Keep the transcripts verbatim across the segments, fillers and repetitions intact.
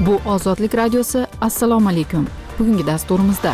Bu Ozodlik radiosi. Assalomu alaykum. Bugungi dasturimizda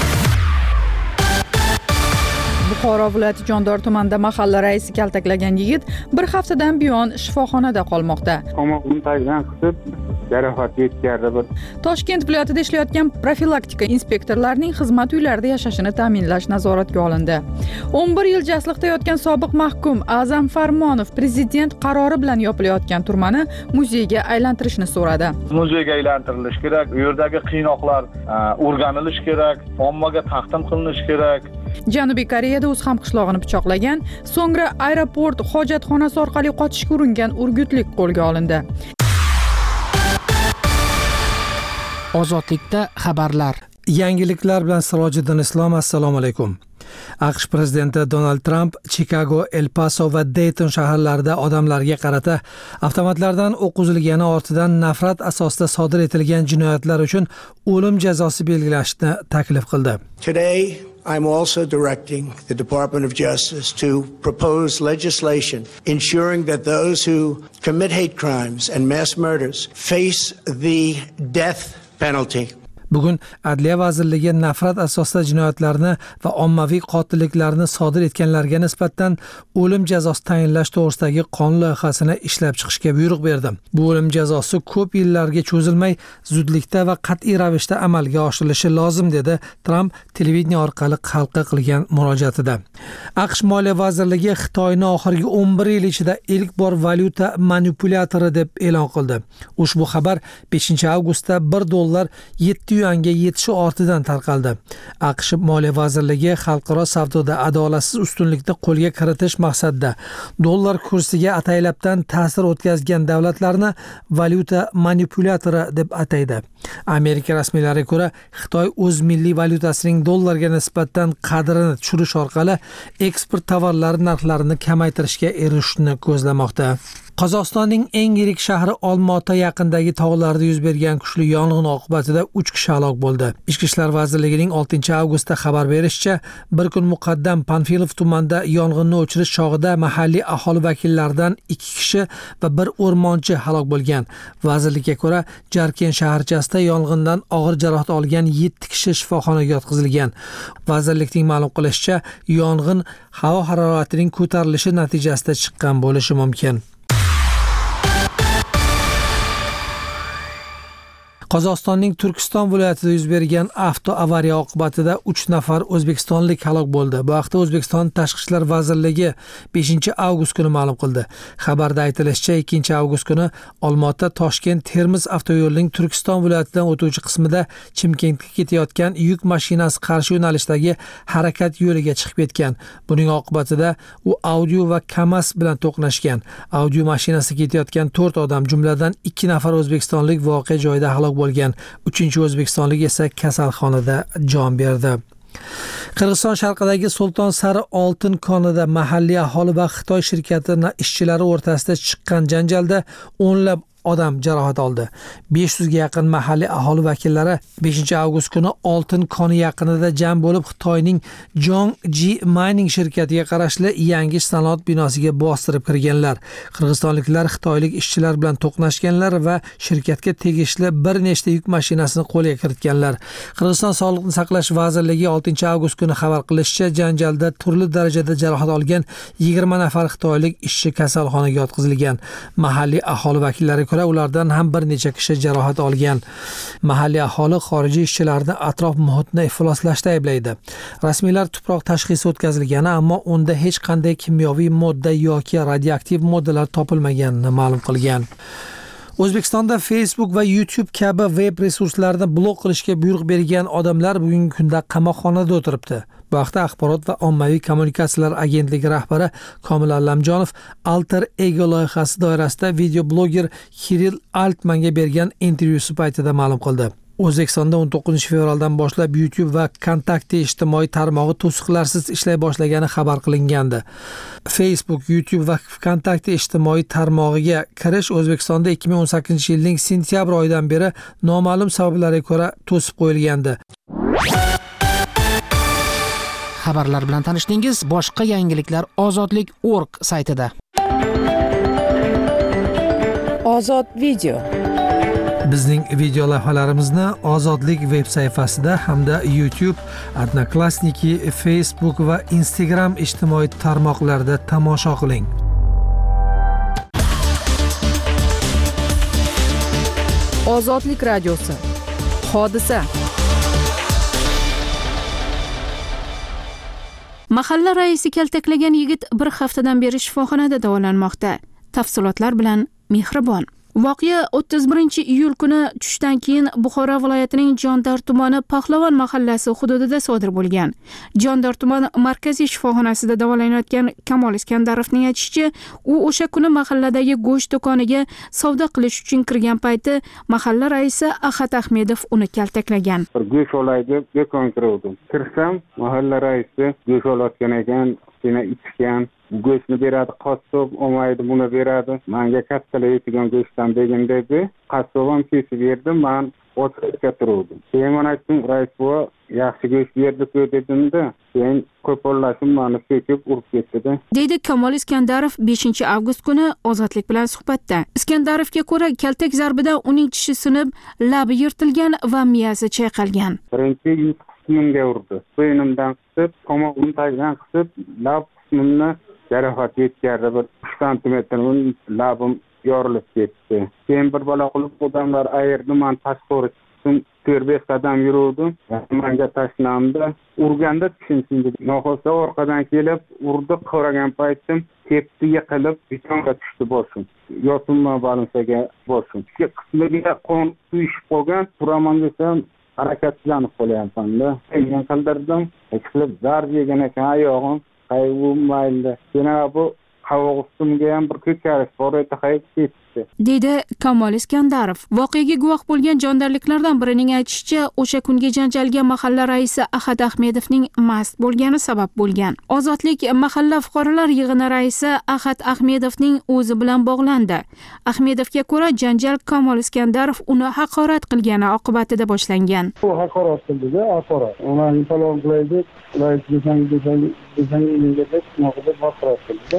Buxoro viloyati Jondor tumanida mahalla raisi kaltaklagan yigit bir haftadan buyon shifoxonada qolmoqda. Qamoqni tagidan qisib jarohat yetkazdi. Toshkent viloyatida ishlayotgan profilaktika inspektorlarining xizmat uylarida yashashini ta'minlash nazoratga olindi. o'n bir yil jasliqda yotgan sobiq mahkum A'zam Farmonov prezident qarori bilan yopilayotgan turmani muzeyga aylantirishni so'radi. Muzeyga aylantirilishi kerak, u yerdagi qiynoqlar o'rganilishi kerak, ommaga taqdim qilinishi kerak. Janubiy Koreyada o'z hamqishlog'ini pichoqlagan, so'ngra aeroport hojatxonasi orqali qochishga uringan urgutlik qo'lga olindi. Ozodlikda xabarlar. Yangiliklar bilan Sirojiddin Islom. Assalomu alaykum. AQSh prezidenti Donald Trump Chicago, El Paso va Dayton shaharlarida odamlarga qarata avtomatlardan o'q uzilgani ortidan nafrat asosida sodir etilgan jinoyatlar uchun o'lim jazosi belgilashni taklif qildi. Today I'm also directing the Department of Justice to propose legislation ensuring that those who commit hate crimes and mass murders face the death penalty. Bugun Adliya vazirligi nafrat asosida jinoyatlarni va ommaviy qotilliklarni sodir etganlarga nisbatan o'lim jazosi tayinlash to'g'risidagi qonun loyihasini ishlab chiqishga buyruq berdi. Bu o'lim jazosi ko'p yillarga cho'zilmay, zudlikda va qat'iy ravishda amalga oshirilishi lozim, dedi Trump televideniya orqali xalqqa qilgan murojaatida. AQSh Moliya vazirligi Xitoyni oxirgi o'n bir yil ichida ilk bor valyuta manipulyatori deb e'lon qildi. Ushbu xabar beshinchi avgustda bir dollar yetti yuanga yetishi ortidan tarqaldi. AQSh Moliya vazirligi xalqaro savdoda adolatsiz ustunlikni qo'lga kiritish maqsadida dollar kursiga ataylabdan ta'sir o'tkazgan davlatlarni valyuta manipulyatori deb ataydi. Amerika rasmiylariga ko'ra, Xitoy o'z milliy valyutasining dollarga nisbatan qadrini tushirish orqali eksport tovarlari narxlarini kamaytirishga erishishni ko'zlamoqda. Qozog'istonning eng yirik shahri Olmaota yaqinidagi tog'larda yuz bergan kuchli yong'in oqibatida uch kishi halok bo'ldi. Ichki ishlar vazirligining oltinchi avgustda xabar berishicha, bir kun muqaddam Panfilov tumanida yong'inni o'chirish chog'ida mahalliy aholi vakillaridan ikki kishi va bir o'rmonchi halok bo'lgan. Vazirlikka ko'ra, Jarken shaharchasida yong'indan og'ir jarohat olgan yetti kishi shifoxonaga yotqizilgan. Vazirlikning ma'lum qilishicha, yong'in havo haroratining ko'tarilishi natijasida chiqqan bo'lishi mumkin. Qozog'istonning Turkiston viloyatida yuz bergan avtoavariya oqibatida uch nafar o'zbekistonlik halok bo'ldi. Bu haqda O'zbekiston Tashqi ishlar vazirligi beshinchi avgust kuni ma'lum qildi. Xabarda aytilishicha, ikkinchi avgust kuni Olmaota Toshkent Termiz avtoyo'lining Turkiston viloyatidan o'tuvchi qismida Chimkentga ketayotgan yuk mashinasi qarshi yo'nalishdagi harakat yo'liga chiqib ketgan. Buning oqibatida u Audi va Kamaz bilan to'qnashgan. Audi mashinasi ketayotgan to'rt odam, jumladan ikki nafar o'zbekistonlik voqea joyida halok bo'lgan. uchinchi o'zbekistonlik esa kasalxonada jon berdi. Qirg'iziston sharqidagi Sulton Sari oltin konida mahalliy aholi va Xitoy shirkati ishchilari o'rtasida chiqqan janjalda o'nlab odam jarohat oldi. besh yuzga yaqin mahalliy aholi vakillari beshinchi avgust kuni oltin koni yaqinida jam bo'lib, Xitoyning Zhongji Mining shirkatiga qarashli yangi sanoat binosiga bostirib kirganlar. Qirg'izistonliklar xitoylik ishchilar bilan to'qnashganlar va shirkatga tegishli bir nechta yuk mashinasini qo'lga kiritganlar. Qirg'iziston Sog'liqni saqlash vazirligi oltinchi avgust kuni xabar qilishicha, janjalda turli darajada jarohat olgan yigirma nafar xitoylik ishchi kasalxonaga yotqizilgan. Mahalliy aholi vakillari ulardan ham bir necha kishi jarohat olgan. Mahalliy aholi xorijiy ishchilarni atrof muhitni ifloslashda ayblaydi. Rasmiylar tuproq tashxisi o'tkazilgani, ammo unda hech qanday kimyoviy modda yoki radioaktiv moddalar topilmaganini ma'lum qilgan. O'zbekistonda Facebook va YouTube kabi veb resurslarini blok qilishga buyruq bergan odamlar bugungi kunda qamoqxonada o'tiribdi. Bu haqda Axborot va ommaviy kommunikatsiyalar agentligi rahbari Komil Allamjonov Alter Ego loyihasi doirasida videobloger Kirill Altmanga bergan intervyusi paytida ma'lum qildi. O'zbekistonda o'n to'qqizinchi fevraldan boshlab YouTube va Kontakte ijtimoiy tarmog'i to'siqlarsiz ishlay boshlagani xabar qilingandi. Facebook, YouTube va Kontakte ijtimoiy tarmog'iga kirish O'zbekistonda ikki ming o'n sakkizinchi yilning sentyabr oyidan beri noma'lum sabablarga ko'ra to'sib qo'yilgandi. Xabarlar bilan tanishdingiz. Boshqa yangiliklar ozodlik nokta org saytida. Ozod video. Bizning video lavhalarimizni Ozodlik veb sayfasida hamda YouTube, Odnoklassniki, Facebook va Instagram ijtimoiy tarmoqlarida tomosha qiling. Ozodlik radiosi. Hodisa. Mahalla raisi kaltaklagan yigit bir haftadan beri shifoxonada davolanmoqda. Tafsilotlar bilan Mehribon. Voqea o'ttiz birinchi iyul kuni tushdan keyin Buxoro viloyatining Jondor tumani Pahlavon mahallasi hududida sodir bo'lgan. Jondor tumani markaziy shifoxonasida davolanayotgan Kamol Iskandarovning aytishicha, u o'sha kuni mahalladagi go'sht do'koniga savdo qilish uchun kirgan payti mahalla raisi Ahad Ahmedov uni kaltaklagan. Bir go'sht olaydi, do'kon kirdim. Kirsam, mahalla raisi go'sht olayotgan ekan, seni ichgan. Go'shtni beradi, qassob olmaydi, buni beradi. Menga kattalar yetigan go'shtdan degan dedi. Qassob ham kesib berdi, men o'tirib turdim. Keyin men aytdim, rais bu yaxshi go'sht berdi-ku dedimda, keyin qo'pollashib meni so'kib urib ketdi. Deydi Kamol Iskandarov beshinchi avgust kuni Ozodlik bilan suhbatda. Iskandarovga ko'ra, kaltak zarbidan uning tishi sinib, labi yirtilgan va miyasi chayqalgan. Birinchi yuz qismimga urdi. Bo'ynimdan qisib, tomog'imni tagidan qisib, lab qismimni jarohat yetkazdi. Bir uch santimetr labim yorilib ketdi. Keyin bir balo qilib odamlar ayirdi, men tashqari chiqdim, to'rt besh qadam yurdim. Menga tashnamdi. Urganda tushundim. Noxosa orqadan kelib urdi, qo'ragan paytim tepdi, yiqilib betonga tushdi boshim. Yotinma balansaga boshim. Ikki qismiga qon quyishib qolgan, turaman desam harakatlanib qolyapman-da. Men qildirdim, qilib zarb yegan ekan oyog'im. Qayg'u mayli. Yana bu qavog'imga ham bir ko'karish bor edi, qaytib ketdi. Deydi Kamol Iskandarov. Voqeaga guvoh bo'lgan jondorliklardan birining aytishicha, o'sha kungi janjalga mahalla raisi Ahad Ahmedovning mast bo'lgani sabab bo'lgan. Ozodlik mahalla fuqarolar yig'ini raisi Ahad Ahmedovning o'zi bilan bog'landi. Ahmedovga ko'ra, janjal Kamol Iskandarov uni haqorat qilgani oqibatida boshlangan. U haqorat qildi-da, haqorat. Uni salom qilaydi, rais desang desang desang menga deb noqobil haqorat qildi.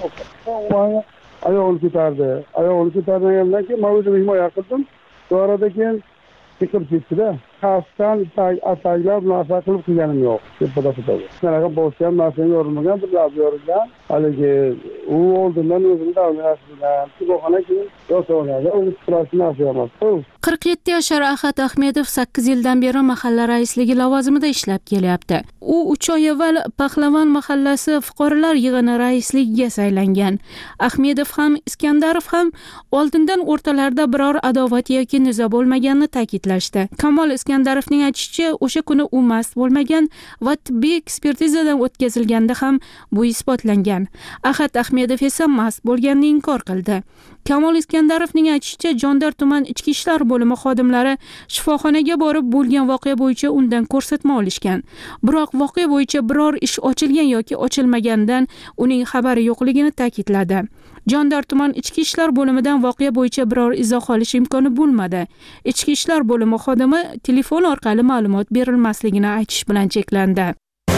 Ayog'ini ko'tardi. Ayog'ini ko'targandan keyin men o'zim himoya qildim. Orada keyin yiqilib ketdi-da. Xavfdan ataklab narsa qilib qilganim yo'q. Tepada fotoga. Sanaqa boshqa narsaga yorilmagan, bir lab yorilgan. Haligi u oldindan o'zini davlatdan shifoxona keyin yo'toladi. O'zi turasi narsa emas. qirq yetti yashar Ahad Ahmedov sakkiz yildan beri mahalla raisligi lavozimida ishlab kelyapti. U uch oy avval Pahlavon mahallasi fuqarolar yig'ini raisligiga saylangan. Ahmedov ham Iskandarov ham oldindan o'rtalarida biror adovat yoki nizo bo'lmaganini ta'kidlashdi. Kamol Iskandarovning aytishicha, o'sha kuni u mast bo'lmagan va tibbiy ekspertizadan o'tkazilganda ham bu isbotlangan. Ahad Ahmedov esa mast bo'lganini inkor qildi. Kamol Iskandarovning aytishicha, Jondor tuman ichki ishlar bo'limi xodimlari shifoxonaga borib bo'lgan voqea bo'yicha undan ko'rsatma olishgan. Biroq voqea bo'yicha biror ish ochilgan yoki ochilmaganidan uning xabari yo'qligini ta'kidladi. Jondor tuman ichki ishlar bo'limidan voqea bo'yicha biror izoh olish imkoni bo'lmadi. Ichki ishlar bo'limi xodimi telefon orqali ma'lumot berilmasligini aytish bilan cheklandi.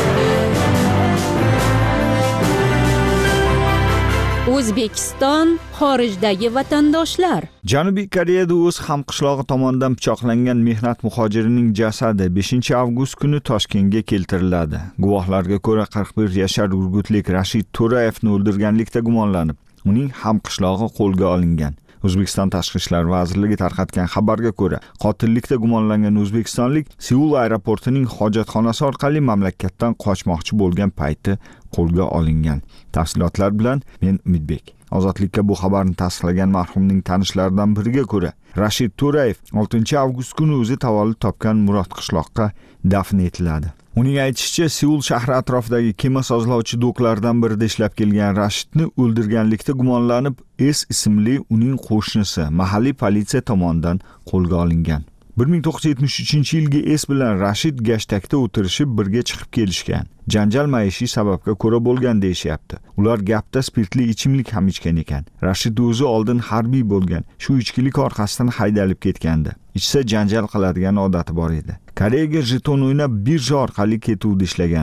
O'zbekiston xorijdagi vatandoshlar. Janubiy Koreyada o'z hamqishlog'i tomonidan pichoqlangan mehnat muhojirining jasadi beshinchi avgust kuni Toshkentga keltiriladi. Guvohlarga ko'ra qirq bir yashar urgutlik Rashid To'rayevni o'ldirganlikda gumonlanib, uning hamqishlog'i qo'lga olingan. O'zbekiston Tashqi ishlar vazirligi tarqatgan xabarga ko'ra, qotillikda gumonlangan o'zbekistonlik Seul aeroportining hojatxonasi orqali mamlakatdan qochmoqchi bo'lgan payti qo'lga olingan. Tafsilotlar bilan men Umidbek. Ozodlikka bu xabarni tasdiqlagan marhumning tanishlaridan biriga ko'ra, Rashid To'rayev oltinchi avgust kuni o'zi tavallud topgan Murod qishloqqa dafn etiladi. Uning aytishicha, Seul shahri atrofidagi kema sozlovchi doklardan birida ishlab kelgan Rashidni o'ldirganlikda gumonlanib, S ismli uning qo'shnisi mahalliy politsiya tomonidan qo'lga olingan. bir ming to'qqiz yuz yetmish uchinchi yilgi S bilan Rashid gashtakda o'tirishib birga chiqib kelishgan. Janjal maishiy sababga ko'ra bo'lgan deyishyapti. Ular gapda spirtli ichimlik ham ichgan ekan. Rashid o'zi oldin harbiy bo'lgan. Shu ichkilik orqasidan haydalib ketgandi. Ichsa janjal qiladigan odati bor edi. Koreyaga jeton o'ynab birja orqali ketuvdi ishlagani.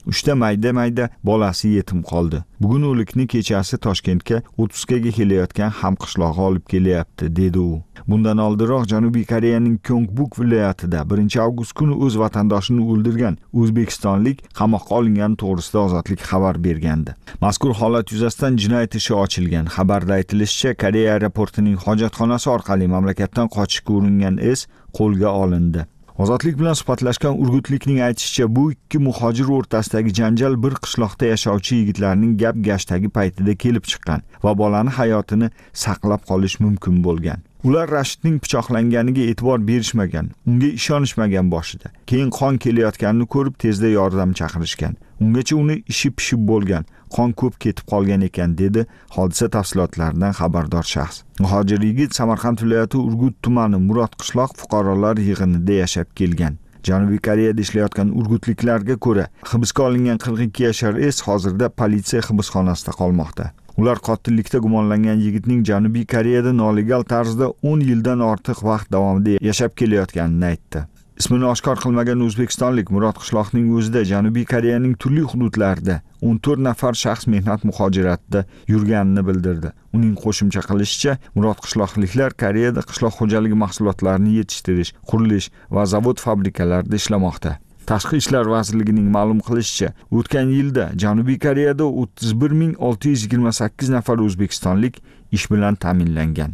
uchta mayda mayda bolasi yetim qoldi. Bugun o'likni kechasi Toshkentga o'tuzkaga kelayotgan hamqishlog'i olib kelyapti, dedi u. Bundan oldinroq Janubiy Koreyaning Kyongbuk viloyatida birinchi avgust kuni o'z vatandoshini o'ldirgan o'zbekistonlik qamoqqa olingani to'g'risida Ozodlik xabar bergandi. Mazkur holat yuzasidan jinoyat ishi ochilgan. Xabarda aytilishicha, Koreya aeroportining hojatxonasi orqali mamlakatdan qochishga uringan es qo'lga olindi. Ozodlik bilan suhbatlashgan urgutlikning aytishicha, bu ikki muhojir o'rtasidagi janjal bir qishloqda yashovchi yigitlarning gap-gashtagi paytida kelib chiqqan va bolani hayotini saqlab qolish mumkin bo'lgan. Ular Rashidning pichoqlanganiga e'tibor berishmagan, unga ishonishmagan boshida. Keyin qon kelayotganini ko'rib tezda yordam chaqirishgan. Ungacha uni ishi pishib bo'lgan, qon ko'p ketib qolgan ekan, dedi hodisa tafsilotlaridan xabardor shaxs. Muhojir yigit Samarqand viloyati Urgut tumani Murod qishloq fuqarolar yig'inida yashab kelgan. Janubiy Koreyada ishlayotgan urgutliklarga ko'ra, hibsga olingan qirq ikki yashar es hozirda politsiya hibsxonasida qolmoqda. Ular qotillikda gumonlangan yigitning Janubiy Koreyada nolegal tarzda o'n yildan ortiq vaqt davomida yashab kelayotganini aytdi. Ismini oshkor qilmagan o'zbekistonlik Murod qishloqning o'zida Janubiy Koreyaning turli hududlarida o'n to'rt nafar shaxs mehnat muhojiratida yurganini bildirdi. Uning qo'shimcha qilishicha, Murod qishloqliklar Koreyada qishloq xo'jaligi mahsulotlarini yetishtirish, qurilish va zavod fabrikalarida ishlamoqda. Tashqi ishlar vazirligining ma'lum qilishicha, o'tgan yilda Janubiy Koreyada o'ttiz bir ming olti yuz yigirma sakkiz nafar o'zbekistonlik ish bilan ta'minlangan.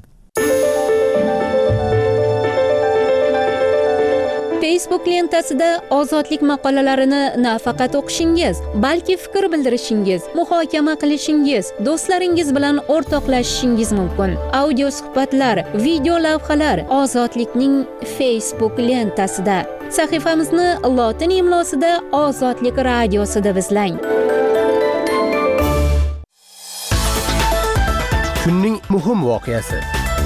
Facebook lentasida ozodlik maqolalarini nafaqat o'qishingiz, balki fikr bildirishingiz, muhokama qilishingiz, do'stlaringiz bilan o'rtoqlashishingiz mumkin. Audio suhbatlar, video lavhalar Ozodlikning Facebook lentasida. Sahifamizni lotin imlosida Ozodlik radiosida izlang. Kunning muhim voqeasi.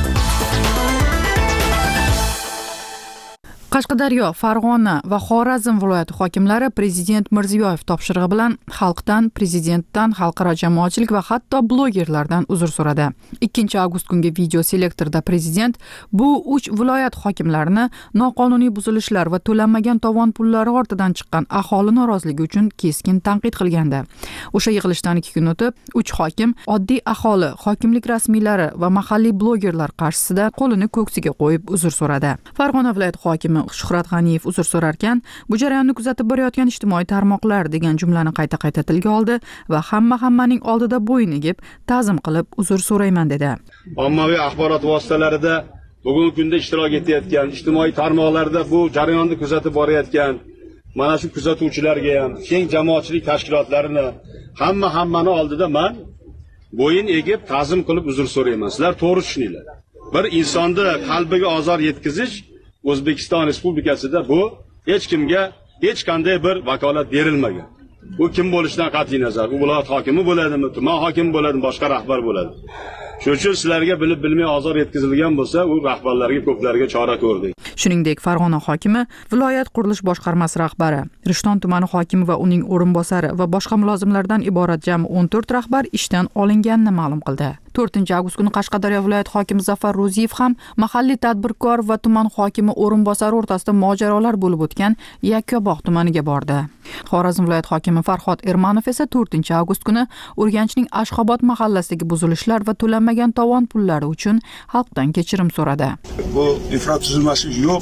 Qashqadaryo, Farg'ona va Xorazm viloyati hokimlari Prezident Mirziyoyev topshirig'i bilan xalqdan, prezidentdan, xalqaro jamoatchilik va hatto blogerlardan uzr so'radi. ikkinchi avgust kungi video selektorda prezident bu uch viloyat hokimlarini noqonuniy buzilishlar va to'lanmagan tovon pullari ortidan chiqqan aholi noroziligi uchun keskin tanqid qilgandi. O'sha yig'ilishdan ikki kun o'tib, uch hokim oddiy aholi, hokimlik rasmiylari va mahalliy blogerlar qarshisida qo'lini ko'ksiga qo'yib uzr so'radi. Farg'ona viloyati hokimi Shuhrat G'aniyev uzr so'rarkan, bu jarayonni kuzatib borayotgan ijtimoiy tarmoqlar degan jumlani qayta-qayta tilga oldi va hamma hammaning oldida bo'yin egib, ta'zim qilib uzr so'rayman dedi. Ommaviy axborot vositalarida bugungi kunda ishtirok etayotgan, ijtimoiy tarmoqlarda bu jarayonni kuzatib borayotgan mana shu kuzatuvchilarga ham, keng jamoatchilik tashkilotlarini hamma hammani oldida men bo'yin egib, ta'zim qilib uzr so'rayman. Sizlar to'g'ri tushuninglar. Bir insonni qalbiga ozor yetkazish O'zbekiston Respublikasida bu hech kimga hech qanday bir vakolat berilmagan. Bu kim bo'lishidan qat'iy nazar, u viloyat hokimi bo'ladimi, tuman hokimi bo'ladimi, boshqa rahbar bo'ladi. Shuning uchun sizlarga bilib bilmay ozor yetkazilgan bo'lsa, u rahbarlarga ko'plariga chora ko'rdik. Shuningdek, Farg'ona hokimi, viloyat qurilish boshqarmasi rahbari, Rishton tumani hokimi va uning o'rinbosari va boshqa mulozimlardan iborat jami o'n to'rt rahbar ishdan olinganini ma'lum qildi. to'rtinchi avgust kuni Qashqadaryo viloyat hokimi Zafar Ro'ziyev ham mahalliy tadbirkor va tuman hokimi o'rinbosari o'rtasida mojarolar bo'lib o'tgan Yakkabog' tumaniga bordi. Xorazm viloyat hokimi Farhod Ermanov esa to'rtinchi avgust kuni Urganchning Ashxobod mahallasidagi buzilishlar va to'lanmagan tovon pullari uchun xalqdan kechirim so'radi. Bu infratuzilmasi yo'q,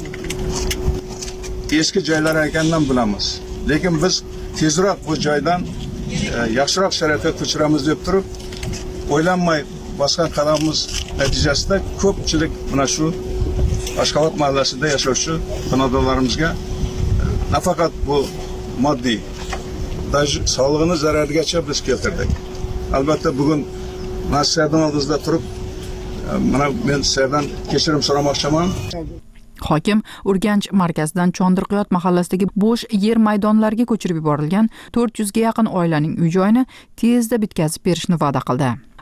eski joylar ekandan bilamiz. Lekin biz tezroq bu joydan yaxshiroq sharoitga ko'chiramiz deb turib, o'ylanmay bosgan qadamimiz natijasida ko'pchilik mana shu Ashxobod mahallasida yashovchi xonadonlarimizga nafaqat bu moddiy, sog'lig'ini zararigacha biz keltirdik. Albatta bugun masjiddan oldingizda turib, mana men sizlardan kechirim so'ramoqchiman. Hokim Urganch markazidan Chondirqiyot mahallasidagi bo'sh yer maydonlariga ko'chirib yuborilgan to'rt yuzga yaqin oilaning uy-joyini tezda bitkazib berishni va'da qildi.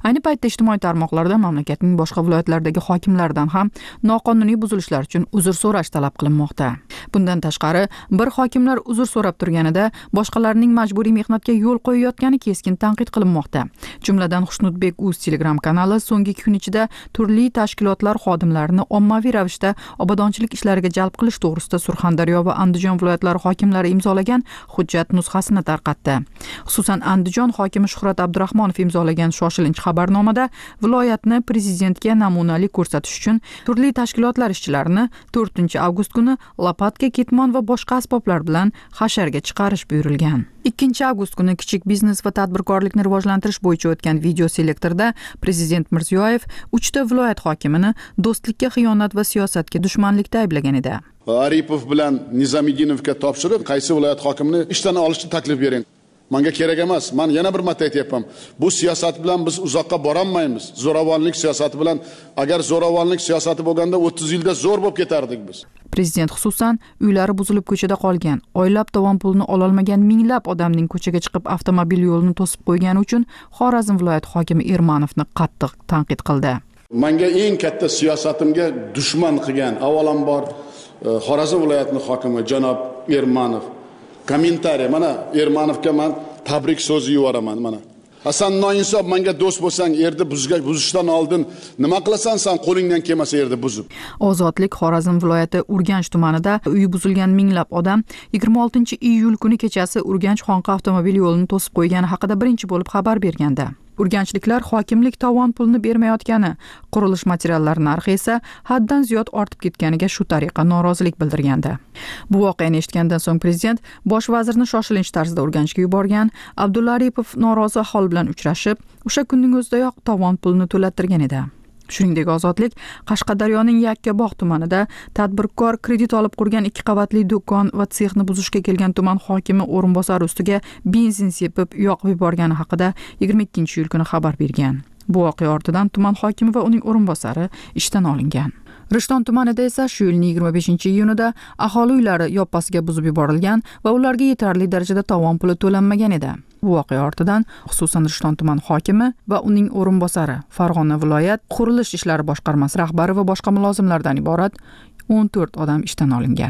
Ayni paytda ijtimoiy tarmoqlarda mamlakatning boshqa viloyatlaridagi hokimlardan ham noqonuniy buzilishlar uchun uzr so'rash talab qilinmoqda. Bundan tashqari, bir hokimlar uzr so'rab turganida boshqalarning majburiy mehnatga yo'l qo'yayotgani keskin tanqid qilinmoqda. Jumladan Xushnudbek.uz Telegram kanali so'nggi ikki kun ichida turli tashkilotlar xodimlarini ommaviy ravishda obodonchilik ishlariga jalb qilish to'g'risida Surxondaryo va Andijon viloyatlari hokimlari imzolagan hujjat nusxasini tarqatdi. Xususan, Andijon hokimi Shuhrat Abdurahmonov imzolagan shoshilinch xabarnomada viloyatni prezidentga namunali ko'rsatish uchun turli tashkilotlar ishchilarini to'rtinchi avgust kuni lopatka, ketmon va boshqa asboblar bilan hasharga chiqarish buyurilgan. ikkinchi avgust kuni kichik biznes va tadbirkorlikni rivojlantirish bo'yicha o'tgan video selektorda Prezident Mirziyoyev uchta viloyat hokimini do'stlikka xiyonat va siyosatga dushmanlikda ayblagan edi. Aripov bilan Nizamiddinovga topshirib, qaysi viloyat hokimini ishdan olishni taklif bering. Menga kerak emas. Men yana bir marta aytayapman. Bu siyosat bilan biz uzoqqa bora olmaymiz. Zo'ravonlik siyosati bilan, agar zo'ravonlik siyosati bo'lganda o'ttiz yilda zo'r bo'lib ketardik biz. Prezident xususan uylari buzilib ko'chada qolgan, oylab tovon pulini ololmagan minglab odamning ko'chaga chiqib avtomobil yo'lini to'sib qo'ygani uchun Xorazm viloyat hokimi Ermanovni qattiq tanqid qildi. Menga eng katta siyosatimga dushman qilgan avvalambor Xorazm viloyatining hokimi janob Ermanov. Kommentariy, mana Ermanovga men tabrik so'zi yuboraman mana. Hasan noinsof, menga do'st bo'lsang, yerda buzga buzishdan oldin nima qilasan sen, qo'lingdan kelmasa yerda buzib. Ozodlik Xorazm viloyati Urganch tumanida uyi buzilgan minglab odam yigirma oltinchi iyul kuni kechasi Urganch Xonqa avtomobil yo'lini to'sib qo'ygani haqida birinchi bo'lib xabar berganda, Urganchliklar hokimlik tovon pulni bermayotgani, qurilish materiallari narxi esa haddan ziyod ortib ketganiga shu tariqa norozilik bildirgandi. Bu voqeani eshitgandan so'ng prezident bosh vazirni shoshilinch tarzda Urganchga yuborgan. Abdulla Aripov norozi aholi bilan uchrashib, o'sha kunning o'zidayoq tovon pulni to'lattirgan edi. Shuningdek, Ozodlik Qashqadaryoning Yakkabog' tumanida tadbirkor kredit olib qurgan ikki qavatli do'kon va sexni buzishga kelgan tuman hokimi o'rinbosari ustiga benzin sepib yoqib yuborgani haqida yigirma ikkinchi iyul kuni xabar bergan. Bu voqea ortidan tuman hokimi va uning o'rinbosari ishdan olingan. Rishton tumanida esa shu yilning yigirma beshinchi iyunida aholi uylari yoppasiga buzib yuborilgan va ularga yetarli darajada tovon puli to'lanmagan edi. Bu voqea ortidan xususan Rishton tuman hokimi va uning o'rinbosari, Farg'ona viloyat qurilish ishlari boshqarmasi rahbari va boshqa mulozimlardan iborat o'n to'rt odam ishdan olingan.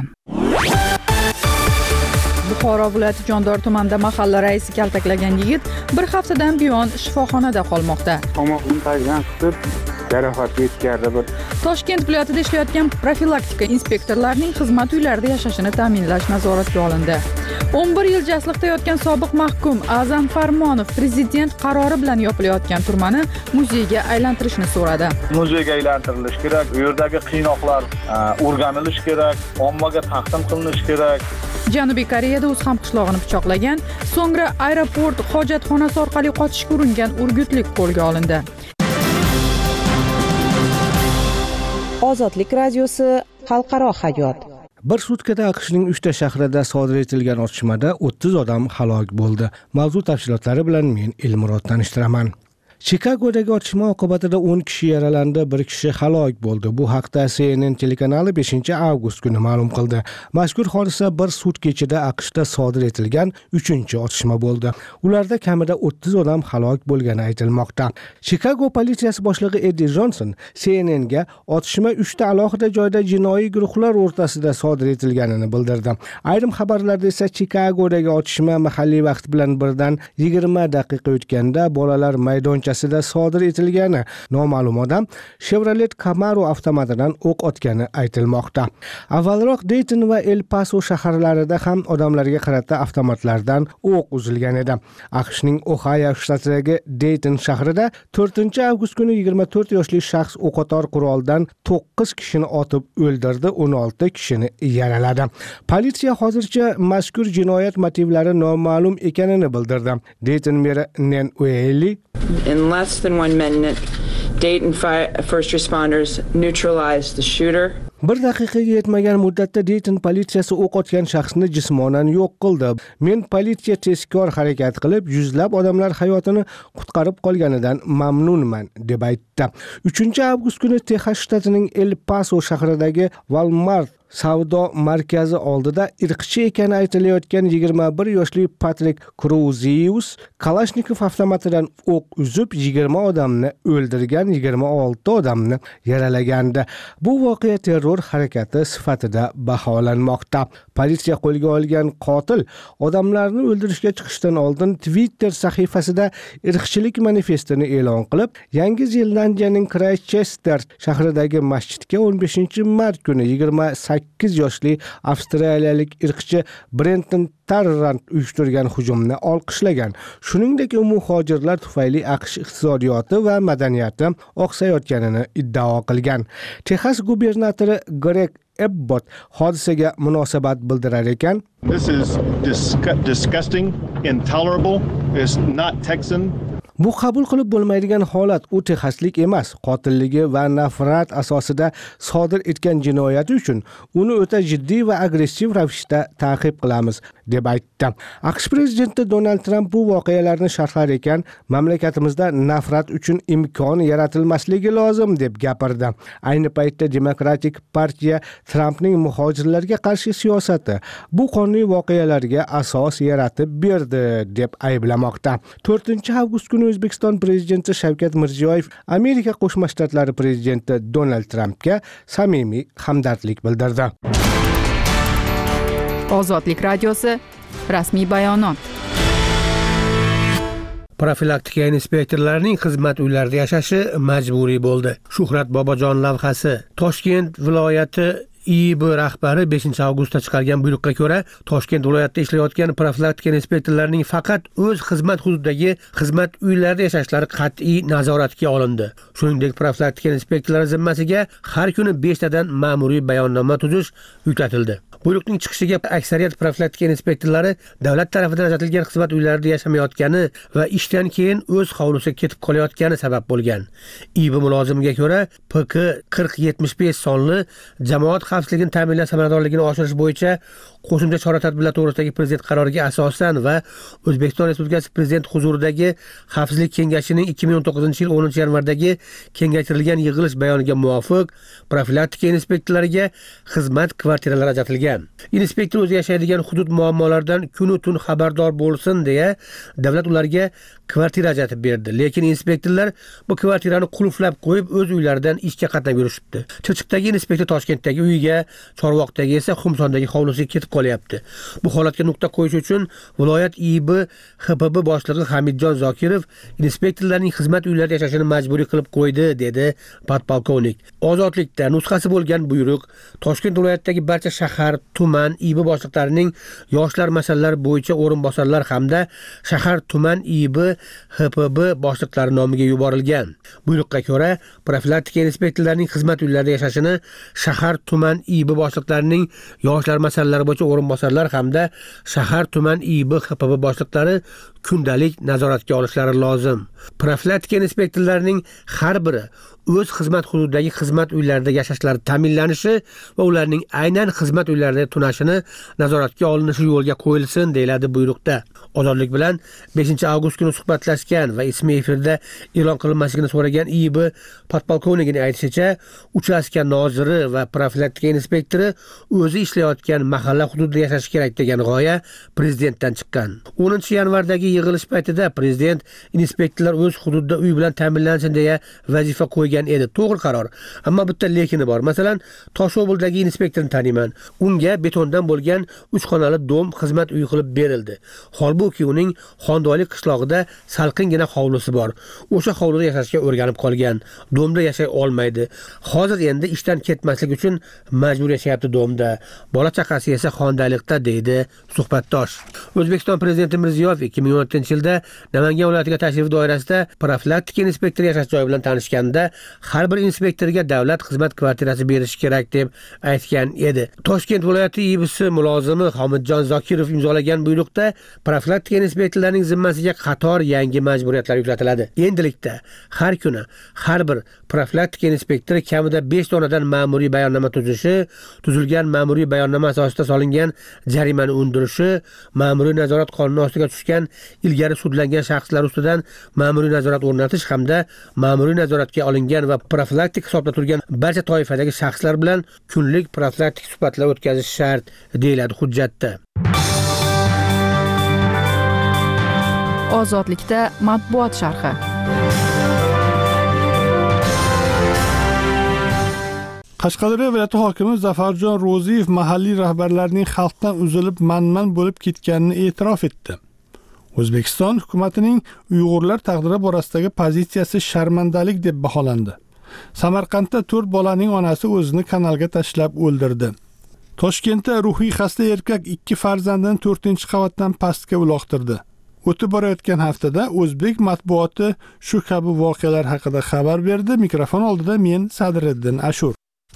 Buxoro viloyati Jondor tumanida mahalla raisi kaltaklagan yigit bir haftadan buyon shifoxonada qolmoqda. Tomog'im tagidan qisib jarohat yetkazdi. Toshkent viloyatida ishlayotgan profilaktika inspektorlarining xizmat uylarida yashashini ta'minlash nazoratga olindi. o'n bir yil jasliqda yotgan sobiq mahkum A'zam Farmonov prezident qarori bilan yopilayotgan turmani muzeyga aylantirishni so'radi. Muzeyga aylantirilishi kerak, u yerdagi qiynoqlar o'rganilishi kerak, ommaga taqdim qilinishi kerak. Janubiy Koreyada o'z hamqishlog'ini pichoqlagan, so'ngra aeroport hojatxonasi orqali qochishga uringan urgutlik qo'lga olindi. Ozodlik radiosi xalqaro hayot. Bir sutkada AQShning uchta shahrida sodir etilgan otishmada o'ttiz odam halok bo'ldi. Mavzu tafsilotlari bilan men Elmurod tanishtiraman. Chikagodagi otishma oqibatida o'n kishi yaralandi, bir kishi halok bo'ldi. Bu haqda C N N telekanali beshinchi avgust kuni ma'lum qildi. Mazkur hodisa bir sutka ichida AQShda sodir etilgan uchinchi otishma bo'ldi. Ularda kamida o'ttiz odam halok bo'lgani aytilmoqda. Chicago politsiyasi boshlig'i Eddie Johnson C N N ga otishma uchta alohida joyda jinoiy guruhlar o'rtasida sodir etilganini bildirdi. Ayrim xabarlarda esa Chicagodagi otishma mahalliy vaqt bilan birdan yigirma daqiqa o'tganda bolalar maydonchasida sodir etilgani, noma'lum odam Chevrolet Camaro avtomatidan o'q otgani aytilmoqda. Avvalroq Dayton va El Paso shaharlarida ham odamlarga qarata avtomatlardan o'q uzilgan edi. AQShning Ohio shtatidagi Dayton shahrida to'rtinchi avgust kuni yigirma to'rt yoshli shaxs o'qotar quroldan to'qqiz kishini otib o'ldirdi, o'n olti kishini yaraladi. Politsiya hozircha mazkur jinoyat motivlari noma'lum ekanini bildirdi. Dayton meri Nan Whaley In less than one minute, Dayton first responders neutralized the shooter. Bir daqiqaga yetmagan muddatda Dayton politsiyasi o'q otgan shaxsni jismonan yo'q qildi. Men politsiya tezkor harakat qilib, yuzlab odamlar hayotini qutqarib qolganidan mamnunman, deb aytdi. uchinchi avgust kuni Texas shtatining El Paso shahridagi Walmart savdo markazi oldida irqchi ekani aytilayotgan yigirma bir yoshli Patrik Kruzius Kalashnikov avtomatidan o'q uzib yigirma odamni o'ldirgan, yigirma olti odamni yaralagandi. Bu voqea terror harakati sifatida baholanmoqda. Politsiya qo'lga olgan qotil odamlarni o'ldirishga chiqishdan oldin Twitter sahifasida irqchilik manifestini e'lon qilib, Yangi Zelandiyaning Christchester shahridagi masjidga o'n beshinchi mart kuni yigirma sakkiz yoshli avstraliyalik irqchi Brenton Tarrant uyushtirgan hujumni olqishlagan. Shuningdek, u muhojirlar tufayli AQSh iqtisodiyoti va madaniyati oqsayotganini iddao qilgan. Texas gubernatori Greg Abbott hodisaga munosabat bildirar ekan. This is disgu- disgusting, intolerable. It's not Texan. Bu qabul qilib bo'lmaydigan holat. U texaslik emas, qotilligi va nafrat asosida sodir etgan jinoyati uchun uni o'ta jiddiy va agressiv ravishda ta'qib qilamiz, deb aytdi. AQSh prezidenti Donald Trump bu voqealarni sharhlar ekan, mamlakatimizda nafrat uchun imkon yaratilmasligi lozim deb gapirdi. Ayni paytda Demokratik partiya Trumpning muhojirlarga qarshi siyosati bu qonli voqealarga asos yaratib berdi deb ayblamoqda. to'rtinchi avgust kuni O'zbekiston prezidenti Shavkat Mirziyoyev Amerika Qo'shma Shtatlari prezidenti Donald Trampga samimiy hamdardlik bildirdi. Ozodlik radiosi rasmiy bayonot. Profilaktika inspektorlarining xizmat uylarida yashashi majburiy bo'ldi. Shuhrat Bobojon lavhasi. Toshkent viloyati I B rahbari beshinchi avgustda chiqargan buyruqqa ko'ra, Toshkent viloyatida ishlayotgan profilaktika inspektorlarining faqat o'z xizmat hududidagi xizmat uylarida yashashlari qat'iy nazoratga olindi. Shuningdek, profilaktika inspektorlari zimmasiga har kuni besh tadan ma'muriy bayonnoma tuzish yuklatildi. Buyruqning chiqishiga aksariyat profilaktika inspektorlari davlat tomonidan ajratilgan xizmat uylarida yashamayotgani va ishdan keyin o'z hovlisiga ketib qolayotgani sabab bo'lgan. I B mulozimiga ko'ra, P K qirq yetmish besh sonli jamoat xavfsizligini ta'minlash samaradorligini oshirish bo'yicha qo'shimcha chora-tadbirlar to'g'risidagi prezident qaroriga asosan va O'zbekiston Respublikasi prezident huzuridagi Xavfsizlik kengashining ikki ming o'n to'qqizinchi yil o'ninchi yanvardagi kengaytirilgan yig'ilish bayoniga muvofiq profilaktika inspektorlariga xizmat kvartiralari ajratilgan. Inspektor o'zi yashaydigan hudud muammolaridan kunu tun xabardor bo'lsin deya davlat ularga kvartira ajratib berdi. Lekin inspektorlar bu kvartirani qulflab qo'yib o'z uylaridan ishga qatnab yurishibdi. Chirchiqdagi inspektor Toshkentdagi uyiga, Chorvoqdagi esa Xumsondagi hovlisiga ketib qolyapti. Bu holatga nuqta qo'yish uchun viloyat I B H P B boshlig'i Hamidjon Zokirov inspektorlarning xizmat uylarida yashashini majburiy qilib qo'ydi, dedi podpolkovnik. Ozodlikda nusxasi bo'lgan buyruq Toshkent viloyatidagi barcha shahar, tuman I B boshliqlarining yoshlar masalalari bo'yicha o'rinbosarlar hamda shahar, tuman I B H P B boshliqlari nomiga yuborilgan. Buyruqqa ko'ra, profilaktika inspektorlarining xizmat uylarida yashashini shahar, tuman I B boshliqlarining yoshlar masalalari bo'yicha o'rinbosarlar hamda shahar, tuman I B H P B boshliqlari kundalik nazoratga olishlari lozim. Profilaktika inspektorlarining har biri o'z xizmat hududidagi xizmat uylarida yashashlari ta'minlanishi va ularning aynan xizmat uylarida tunashini nazoratga olinishi yo'lga qo'yilsin, deyiladi buyruqda. Ozodlik bilan beshinchi avgust kuni suhbatlashgan va ismi efirda e'lon qilinmasligini so'ragan I B podpolkovnigining aytishicha, uchastka noziri va profilaktika inspektori o'zi ishlayotgan mahalla hududida yashashi kerak degan g'oya prezidentdan chiqqan. o'ninchi yanvardagi yig'ilish paytida prezident inspektorlar o'z hududida uy bilan ta'minlansin deya vazifa qo'ygan edi. To'g'ri qaror. Ammo bitta lekini bor. Masalan, Toshobuldagi inspektorni taniman. Unga betondan bo'lgan uch xonali dom xizmat uyi qilib berildi. Holbuki uning Xondoylik qishlog'ida salqingina hovlisi bor. O'sha hovlida yashashga o'rganib qolgan. Domda yashay olmaydi. Hozir endi ishdan ketmaslik uchun majbur yashayapti domda. Bola chaqasi esa Xondoylikda, deydi suhbatdosh. O'zbekiston prezidenti Mirziyoyev ikki ming o'n yettinchi yilda Namangan viloyatiga tashrif doirasida profilaktika inspektori yashash joyi bilan tanishganda har bir inspektorga davlat xizmat kvartirasi berish kerak deb aytgan edi. Toshkent viloyati I B S mulozimi Hamidjon Zokirov imzolagan buyruqda profilaktika inspektorlarining zimmasiga qator yangi majburiyatlar yuklatiladi. Endilikda har kuni har bir profilaktika inspektori kamida besh donadan ma'muriy bayonnoma tuzishi, tuzilgan ma'muriy bayonnoma asosida solingan olingan jarimani undirishi, ma'muriy nazorat qonuni ostiga tushgan ilgari sudlangan shaxslar ustidan ma'muriy nazorat o'rnatish hamda ma'muriy nazoratga olingan va profilaktik hisobda turgan barcha toifadagi shaxslar bilan kunlik profilaktik suhbatlar o'tkazish shart, deyiladi hujjatda. Ozodlikda matbuot sharhi. Qashqadaryo viloyati hokimi Zafarjon Ro'ziyev mahalliy rahbarlarning xalqdan uzilib manman bo'lib ketganini e'tirof etdi. O'zbekiston hukumatining Uyg'urlar taqdiri borasidagi pozitsiyasi sharmandalik deb baholandi. Samarqandda to'rt bolaning onasi o'zini kanalga tashlab o'ldirdi. Toshkentda ruhiy xasta erkak ikki farzandini to'rtinchi qavatdan pastga uloqtirdi. O'tib borayotgan haftada o'zbek matbuoti shu kabi voqealar haqida xabar berdi. Mikrofon oldida men Sadriddin Ashur.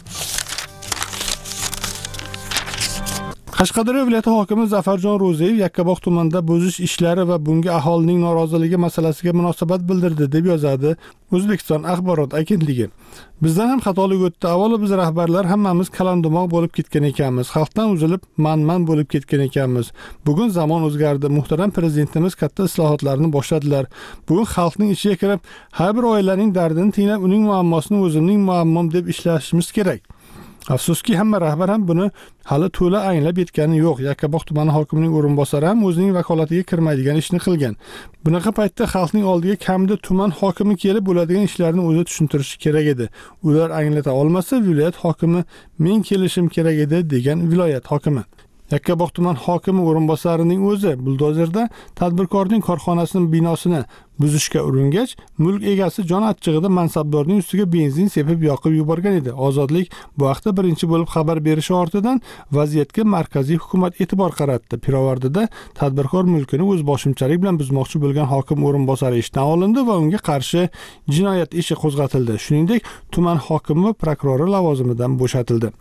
Qashqadaryo viloyati hokimi Zafarjon Ro'ziyev Yakkabog' tumanida buzish ishlari va bunga aholining noroziligi masalasiga munosabat bildirdi deb yozadi O'zbekiston axborot agentligi. Bizdan ham xatolik o'tdi. Avvalo biz rahbarlar hammamiz kalandomoq bo'lib ketgan ekanmiz. Xalqdan uzilib manman bo'lib ketgan ekanmiz. Bugun zamon o'zgardi. Muhtaram prezidentimiz katta islohotlarni boshladilar. Bugun xalqning ichiga kirib, har bir oilaning dardini tinglab, uning muammosini o'zimning muammom deb ishlashimiz kerak. Afsuski hamma rahbar ham buni hali to'la anglab yetgani yo'q. Yakkabog' tumani hokimining o'rinbosari ham o'zining vakolatiga kirmaydigan ishni qilgan. Bunaqa paytda xalqning oldiga kamida tuman hokimi kelib bo'ladigan ishlarni o'zi tushuntirishi kerak edi. Ular anglata olmasa, viloyat hokimi men kelishim kerak edi degan viloyat hokimi. Yakkabog' tuman hokimi o'rinbosarining o'zi buldozerda tadbirkorning korxonasining binosini buzishga uringach, mulk egasi jon achchig'ida mansabdorning ustiga benzin sepib yoqib yuborgan edi. Ozodlik bu haqda birinchi bo'lib xabar berishi ortidan vaziyatga markaziy hukumat e'tibor qaratdi. Pirovardida tadbirkor mulkini o'z boshimchalik bilan buzmoqchi bo'lgan hokim o'rinbosari ishdan olindi va unga qarshi jinoyat ishi qo'zg'atildi. Shuningdek, tuman hokimi va prokurori lavozimidan bo'shatildi.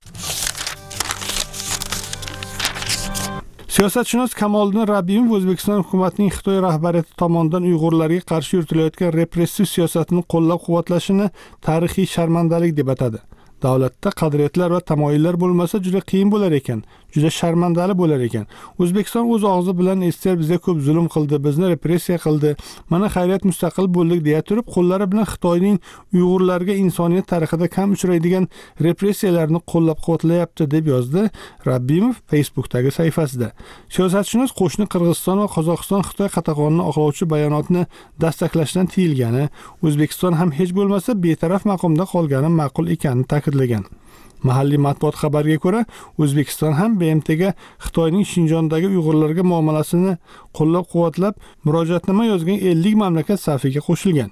Siyosatshunos Kamoliddin Rabbimov O'zbekiston hukumatining Xitoy rahbariyati tomonidan Uyg'urlarga qarshi yuritilayotgan repressiv siyosatini qo'llab-quvvatlashini tarixiy sharmandalik deb atadi. Davlatda qadriyatlar va tamoyillar bo'lmasa juda qiyin bo'lar ekan, juda sharmandali bo'lar ekan. O'zbekiston o'z og'zi bilan ester bizga ko'p zulm qildi, bizni repressiya qildi. Mana xayriyat mustaqil bo'ldik deya turib, qo'llari bilan Xitoyning Uyg'urlarga insoniyat tarixida kam uchraydigan repressiyalarni qo'llab-quvvatlayapti deb yozdi Rabbimov Facebookdagi sahifasida. Siyosatshunos qo'shni Qirg'iziston va Qozog'iston Xitoy qatag'onini oqlovchi bayonotni dastaklashdan tiyilgani, O'zbekiston ham hech bo'lmasa betaraf maqomda qolgani ma'qul ekanini ta'kidlagan. Mahalliy matbuot xabariga ko'ra, O'zbekiston ham B M T'ga Xitoyning Shinjondagi Uyg'urlarga muomalasini qo'llab-quvvatlab murojaatnoma yozgan ellik mamlakat safiga qo'shilgan.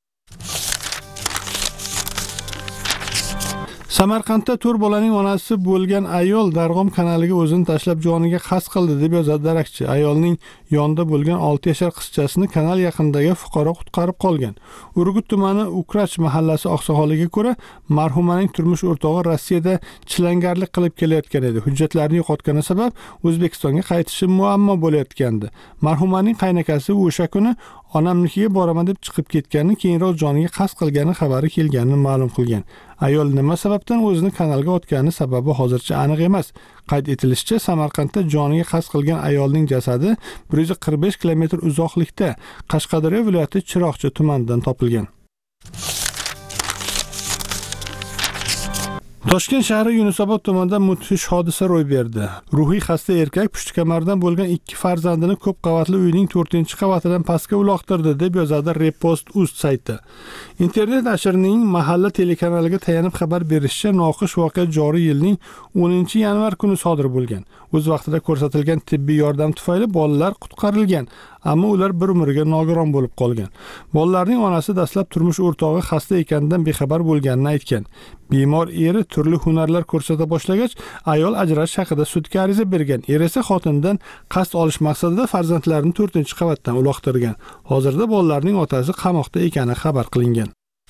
Samarqandda to'rt bolaning onasi bo'lgan ayol Darg'om kanaliga o'zini tashlab joniga qasd qildi deb yozadi darakchi. Ayolning yonida bo'lgan olti yashar qizchasini kanal yaqinidagi fuqaro qutqarib qolgan. Urgut tumani Ukrach mahallasi oqsoqoliga ko'ra, marhumaning turmush o'rtog'i Rossiyada chilangarlik qilib kelayotgan edi. Hujjatlarini yo'qotgani sabab O'zbekistonga qaytishi muammo bo'layotgandi. Marhumaning qaynakasi o'sha kuni onamnikiga boraman deb chiqib ketganini, keyinroq joniga qasd qilgani xabari kelganini ma'lum qilgan. Ayol nima sababdan o'zini kanalga otgani sababi hozircha aniq emas. Qayd etilishicha, Samarqandda joniga qasd qilgan ayolning jasadi bir yuz qirq besh kilometr uzoqlikda Qashqadaryo viloyati Chiroqchi tumanidan topilgan. Toshkent shahri Yunusobod tumanida mudhish hodisa ro'y berdi. Ruhiy xasta erkak pushti kamardan bo'lgan ikki farzandini ko'p qavatli uyning to'rtinchi qavatidan pastga uloqtirdi deb yozadi Repost.uz sayti. Internet nashrining mahalla telekanaliga tayanib xabar berishicha, noxush voqea joriy yilning o'ninchi yanvar kuni sodir bo'lgan. O'z vaqtida ko'rsatilgan tibbiy yordam tufayli bolalar qutqarilgan, ammo ular bir umrga nogiron bo'lib qolgan. Bolalarning onasi dastlab turmush o'rtog'i xasta ekanidan bexabar bo'lganini aytgan. Bemor eri turli hunarlar ko'rsata boshlagach, ayol ajrashish haqida sudga ariza bergan. Er esa xotinidan qasd olish maqsadida farzandlarini to'rtinchi qavatdan uloqtirgan. Hozirda bolalarning otasi qamoqda ekani xabar qilingan.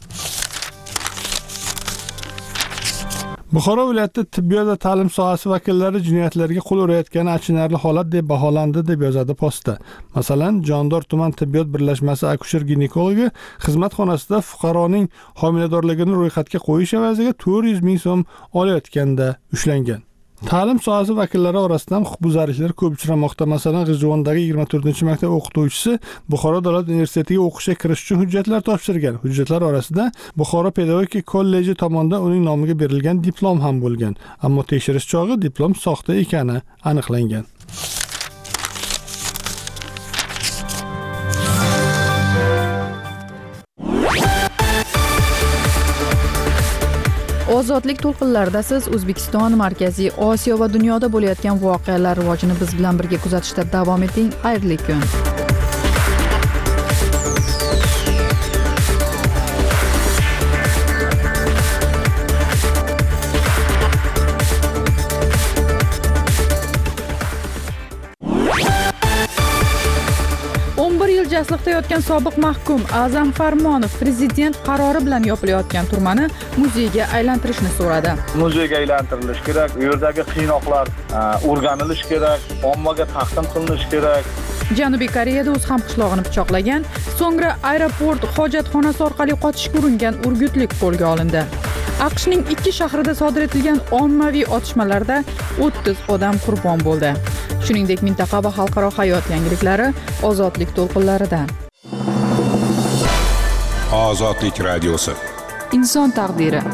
Buxoro viloyati tibbiyot va ta'lim sohasi vakillari jinoyatlarga qo'l urayotgani achinarli holat deb baholandi deb yozadi Posta. Masalan, Jondor tuman tibbiyot birlashmasi akusher ginekologi xizmat xonasida fuqaroning homiladorligini ro'yxatga qo'yish evaziga to'rt yuz ming so'm olayotganda ushlangan. Ta'lim sohasi vakillari orasida ham huquqbuzarliklar ko'p uchramoqda. Masalan, G'ijjuvondagi yigirma to'rtinchi maktab o'qituvchisi Buxoro davlat universitetiga o'qishga kirish uchun hujjatlar topshirgan. Hujjatlar orasida Buxoro pedagogika kolleji tomonidan uning nomiga berilgan diplom ham bo'lgan. Ammo tekshirish chog'i diplom soxta ekani aniqlangan. Ozodlik to'lqinlarida siz O'zbekiston, Markaziy Osiyo va dunyoda bo'layotgan voqealar rivojini biz bilan birga kuzatishda davom eting. Xayrli kun. o'n bir yil jasliqda yotgan sobiq mahkum A'zam Farmonov prezident qarori bilan yopilayotgan turmani muzeyga aylantirishni so'radi. Muzeyga aylantirilishi kerak, u yerdagi qiynoqlar o'rganilishi kerak, ommaga taqdim qilinishi kerak. Janubiy Koreyada o'z hamqishlog'ini pichoqlagan, so'ngra aeroport hojatxonasi orqali qochishga uringan urgutlik qo'lga olindi. AQShning ikki shahrida sodir etilgan ommaviy otishmalarda o'ttiz odam qurbon bo'ldi. Shuningdek, mintaqa va xalqaro hayot yangiliklari ozodlik to'lqinlarida. Ozodlik radiosi. Inson taqdiri.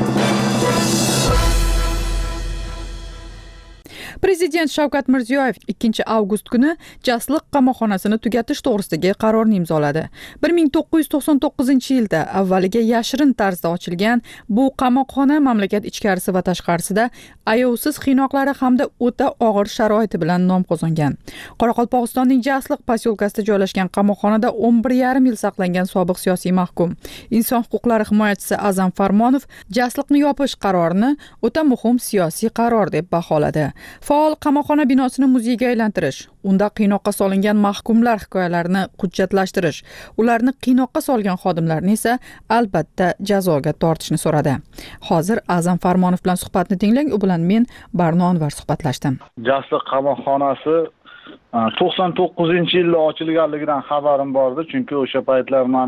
Prezident Shavkat Mirziyoyev ikkinchi avgust kuni jasliq qamoqxonasini tugatish to'g'risidagi qarorni imzoladi. bir ming to'qqiz yuz to'qson to'qqizinchi yilda avvaliga yashirin tarzda ochilgan bu qamoqxona mamlakat ichkarisi va tashqarisida ayovsiz qiynoqlari hamda o'ta og'ir sharoiti bilan nom qozongan. Qoraqalpog'istonning Jasliq posyolkasida joylashgan qamoqxonada o'n bir yarim yil saqlangan sobiq siyosiy mahkum, inson huquqlari himoyachisi A'zam Farmonov jasliqni yopish qarorini o'ta muhim siyosiy qaror deb baholadi. Faol qamoqxona binosini muzeyga aylantirish, unda qiynoqqa solingan mahkumlar hikoyalarini hujjatlashtirish, ularni qiynoqqa solgan xodimlarni esa albatta jazoga tortishni so'radi. Hozir A'zam Farmonov bilan suhbatni tinglang, u bilan men Barno Anvar suhbatlashdim. Jasliq qamoqxonasi to'qson to'qqizinchi yilda ochilganligidan xabarim bordi, chunki o'sha paytlar men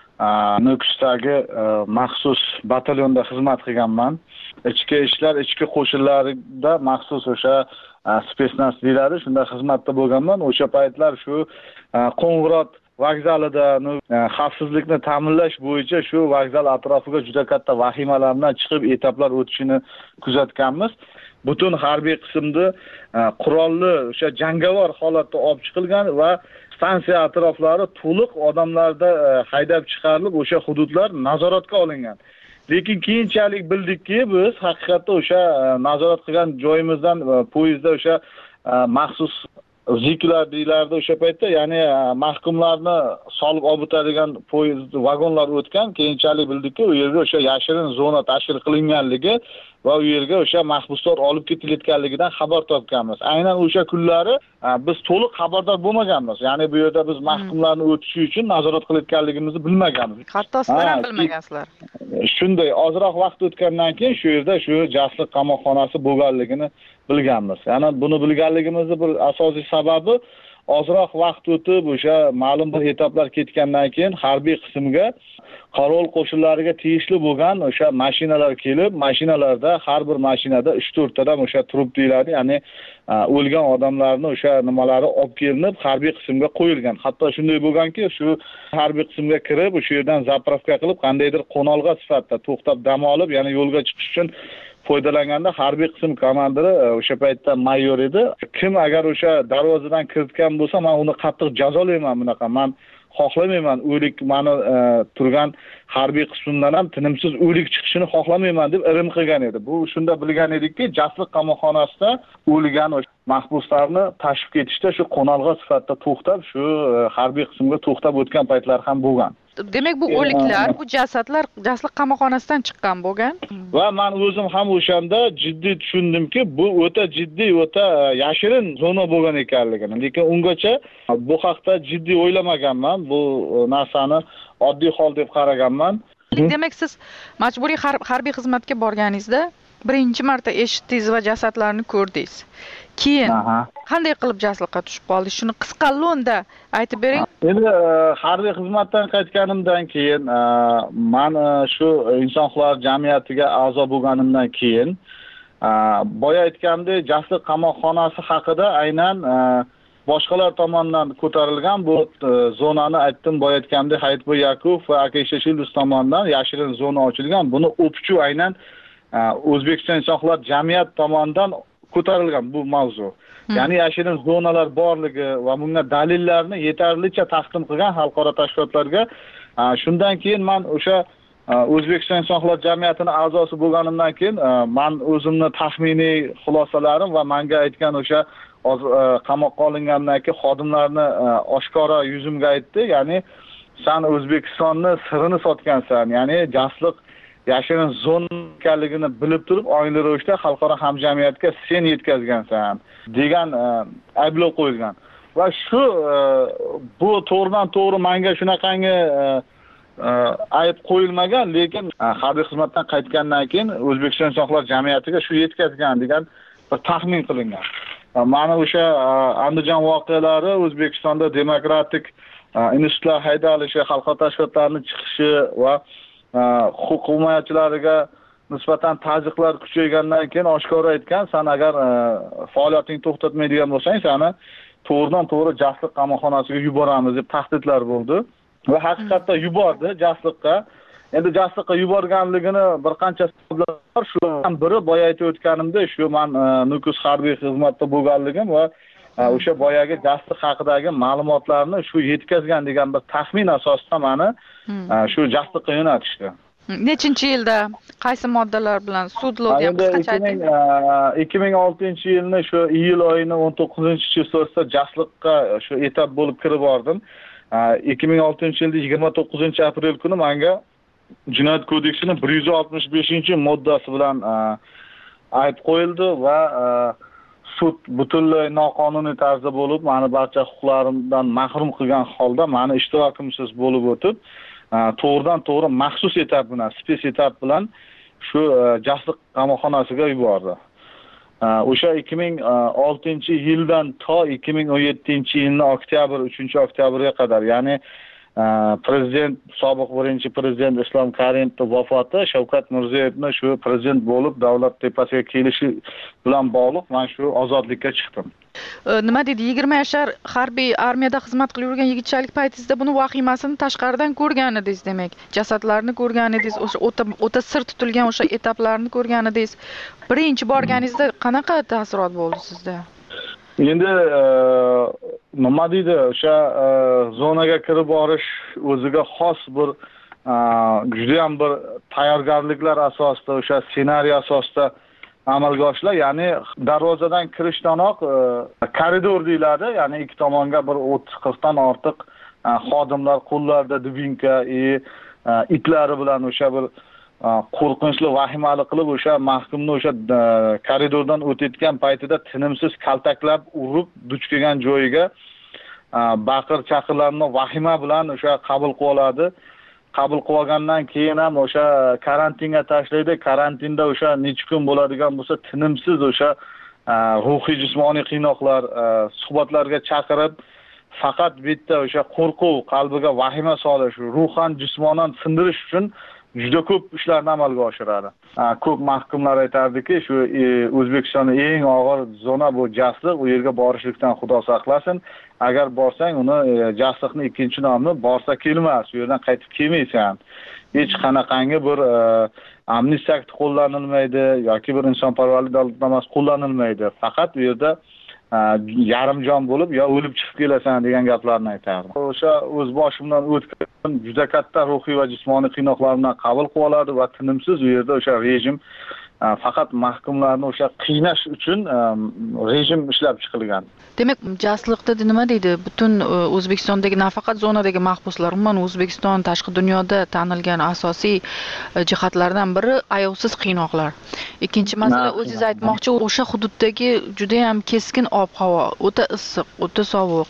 Nukusdagi maxsus batalyonda xizmat qilganman. Ichki ishlar, ichki qo'shinlarida maxsus o'sha spetsnaz deyiladi, shunda xizmatda bo'lganman. O'sha paytlar shu Qo'ng'irot vokzalida xavfsizlikni ta'minlash bo'yicha shu vokzal atrofiga juda katta vahimalar bilan chiqib etaplar o'tishini kuzatganmiz. Butun harbiy qismni qurolli o'sha jangovar holatda olib chiqilgan va stansiya atroflari to'liq odamlarda haydab chiqarilib, o'sha hududlar nazoratga olingan. Lekin keyinchalik bildikki, biz haqiqatda o'sha nazorat qilgan joyimizdan poyezdda o'sha maxsus ziklar deyiladi o'sha paytda, ya'ni mahkumlarni solib olib o'tadigan poyezd vagonlar o'tgan. Keyinchalik bildikki, u yerga o'sha yashirin zona tashkil qilinganligi va u yerga o'sha mahbuslar olib ketilayotganligidan xabar topganmiz. Aynan o'sha kunlari biz to'liq xabardor bo'lmaganmiz. Ya'ni bu yerda biz mahkumlarni o'tishi uchun nazorat qilayotganligimizni bilmaganmiz. Hatto sizlar ham bilmagansizlar. Shunday ozroq vaqt o'tgandan keyin shu yerda shu jasliq qamoqxonasi bo'lganligini bilganmiz. Ya'ni buni bilganligimizning bir asosiy sababi ozroq vaqt o'tib o'sha ma'lum bir etaplar ketgandan keyin harbiy qismga qarovul qo'shinlariga tegishli bo'lgan o'sha mashinalar kelib, mashinalarda har bir mashinada uch to'rt tadan o'sha trup deyiladi, ya'ni o'lgan odamlarni o'sha nimalari olib kelinib harbiy qismga qo'yilgan. Hatto shunday bo'lganki, shu harbiy qismga kirib, o'sha yerdan zapravka qilib, qandaydir qo'nalg'a sifatida to'xtab dam olib, ya'ni yo'lga chiqish uchun foydalanganda harbiy qism komandiri o'sha paytda mayor edi. Kim agar o'sha darvozadan kiritgan bo'lsa, men uni qattiq jazolayman bunaqa. Men xohlamayman o'lik meni turgan harbiy qismdan ham tinimsiz o'lik chiqishini xohlamayman deb irim qilgan edi. Bu shunda bilgan edikki, Jasliq qamoqxonasida o'lgan o'sha mahbuslarni tashib ketishda shu qo'nalg'a sifatida to'xtab, shu harbiy qismga to'xtab o'tgan paytlar ham bo'lgan. Demak, bu o'liklar, bu jasadlar Jasliq qamoqxonasidan chiqqan bo'lgan. Va men o'zim ham o'shanda jiddiy tushundimki, bu o'ta jiddiy, o'ta yashirin zona bo'lgan ekanligini. Lekin ungacha bu haqda jiddiy o'ylamaganman. Bu narsani oddiy hol deb qaraganman. Demak, siz majburiy harbiy xizmatga borganingizda birinchi marta eshitdingiz va jasadlarni ko'rdingiz. Keyin qanday qilib jasliqqa tushib qoldingiz? Shuni qisqa lo'nda aytib bering. Endi harbiy xizmatdan qaytganimdan keyin, men shu inson huquqlari jamiyatiga a'zo bo'lganimdan keyin boya aytgandek jasliq qamoqxonasi haqida aynan boshqalar tomonidan ko'tarilgan bu zonani aytdim boya aytgandek Hayitbo'y Yakov va Akisha Shildus tomonidan yashirin zona ochilgan. Buni o'pchu aynan O'zbekiston inson huquqlari jamiyat tomonidan ko'tarilgan bu mavzu. Ya'ni yashirin zonalar borligi va bunga dalillarni yetarlicha taqdim qilgan xalqaro tashkilotlarga. Shundan keyin men o'sha O'zbekiston inson huquqlari jamiyatining a'zosi bo'lganimdan keyin men o'zimni taxminiy xulosalarim va menga aytgan o'sha qamoqqa olingandan keyin xodimlarni oshkora yuzimga aytdi. Ya'ni sen O'zbekistonni sirini sotgansan. Ya'ni jasliq yashirin zona ekanligini bilib turib, oyli ravishda xalqaro hamjamiyatga sen yetkazgansan degan ayblov qo'yilgan. Va shu bu to'g'ridan to'g'ri menga shunaqangi ayb qo'yilmagan, lekin harbiy xizmatdan qaytgandan keyin O'zbekiston inson huquqlari jamiyatiga shu yetkazgan degan bir taxmin qilingan. Mana o'sha Andijon voqealari O'zbekistonda demokratik institutlar haydalishi, xalqaro tashkilotlarning chiqishi va huquq himoyachilariga nisbatan ta'ziqlar kuchaygandan keyin oshkora aytgan, sen agar faoliyatingni to'xtatmaydigan bo'lsang, seni to'g'ridan to'g'ri jasliq qamoqxonasiga yuboramiz deb tahdidlar bo'ldi. Va haqiqatda yubordi jasliqqa. Endi jasliqqa yuborganligini bir qancha sabablar bor. Shulardan biri boya aytib o'tganimda, shu men Nukus harbiy xizmatda bo'lganligim va o'sha boyagi jasliq haqidagi ma'lumotlarni shu yetkazgan degan bir taxmin asosida meni shu jasliqqa yo'natishdi. Nechinchi yilda qaysi moddalar bilan sudlov deb qisqacha ayting? ikki ming oltinchi yilning shu iyul oyining o'n to'qqizinchi chislosida jasliqqa shu etap bo'lib kirib bordim. ikki ming oltinchi yilda yigirma to'qqizinchi aprel kuni menga Jinoyat kodeksining bir yuz oltmish beshinchi moddasi bilan ayb qo'yildi va sud butunlay noqonuniy tarzda bo'lib, meni barcha huquqlarimdan mahrum qilgan holda meni ishtirokimsiz bo'lib o'tib, to'g'ridan to'g'ri maxsus etap bilan, spes etap bilan shu jasliq qamoqxonasiga yubordi. O'sha ikki ming oltinchi yildan to ikki ming o'n yettinchi yilning oktyabr uchinchi oktyabrga qadar, ya'ni prezident sobiq birinchi prezident Islom Karimovning vafoti Shavkat Mirziyoyevning shu prezident bo'lib davlat tepasiga kelishi bilan bog'liq men shu ozodlikka chiqdim. Nima dedi? yigirma yashar harbiy armiyada xizmat qilib yurgan yigitchalik paytingizda buni vahimasini tashqaridan ko'rgan edingiz demak. Jasadlarni ko'rgan edingiz, o'sha o'ta o'ta sir tutilgan o'sha etaplarni ko'rgan edingiz. Birinchi borganingizda qanaqa taassurot bo'ldi sizda? Endi nima deydi, o'sha zonaga kirib borish o'ziga xos bir juda ham bir tayyorgarliklar asosida, o'sha ssenariy asosida amalga oshilar. Ya'ni darvozadan kirishdanoq koridor deyiladi, ya'ni ikki tomonga bir o'ttiz qirqdan ortiq xodimlar qo'llarida dubinka, itlari bilan o'sha bir qo'rqinchli, vahimali qilib o'sha mahkumni o'sha koridordan o'tayotgan paytida tinimsiz kaltaklab urib, duch kelgan joyiga baqir chaqirlarni vahima bilan o'sha qabul qilib oladi. Qabul qilib olgandan keyin ham o'sha karantinga tashlaydi. Karantinda o'sha necha kun bo'ladigan bo'lsa, tinimsiz o'sha ruhiy jismoniy qiynoqlar, suhbatlarga chaqirib, faqat bitta o'sha qo'rquv, qalbiga vahima solish, ruhan, jismonan sindirish uchun juda ko'p ishlarni amalga oshiradi. Ko'p mahkumlar aytardiki, shu O'zbekistonning eng og'ir zona bu jasliq, u yerga borishlikdan Xudo saqlasin. Agar borsang, uni jasliqning ikkinchi nomi borsa kelmas, u yerdan qaytib kelmaysan. Hech qanaqangi bir amnistiya akti qo'llanilmaydi yoki bir insonparvarlik davlatnomasi qo'llanilmaydi. Faqat u yerda yarimjon bo'lib yo o'lib chiqib kelasan degan gaplarni aytardi. O'sha o'z boshimdan o'tgan juda katta ruhiy va jismoniy qiynoqlarni qabul qilib oladi va tinimsiz u yerda o'sha rejim faqat mahkumlarni o'sha qiynash uchun rejim ishlab chiqilgan. Demak, jasliqda nima deydi? Butun O'zbekistondagi nafaqat zonadagi mahbuslar, umuman O'zbekiston tashqi dunyoda tanilgan asosiy jihatlardan biri ayovsiz qiynoqlar. Ikkinchi masala, o'zingiz aytmoqchi, o'sha hududdagi juda ham keskin ob-havo, o'ta issiq, o'ta sovuq.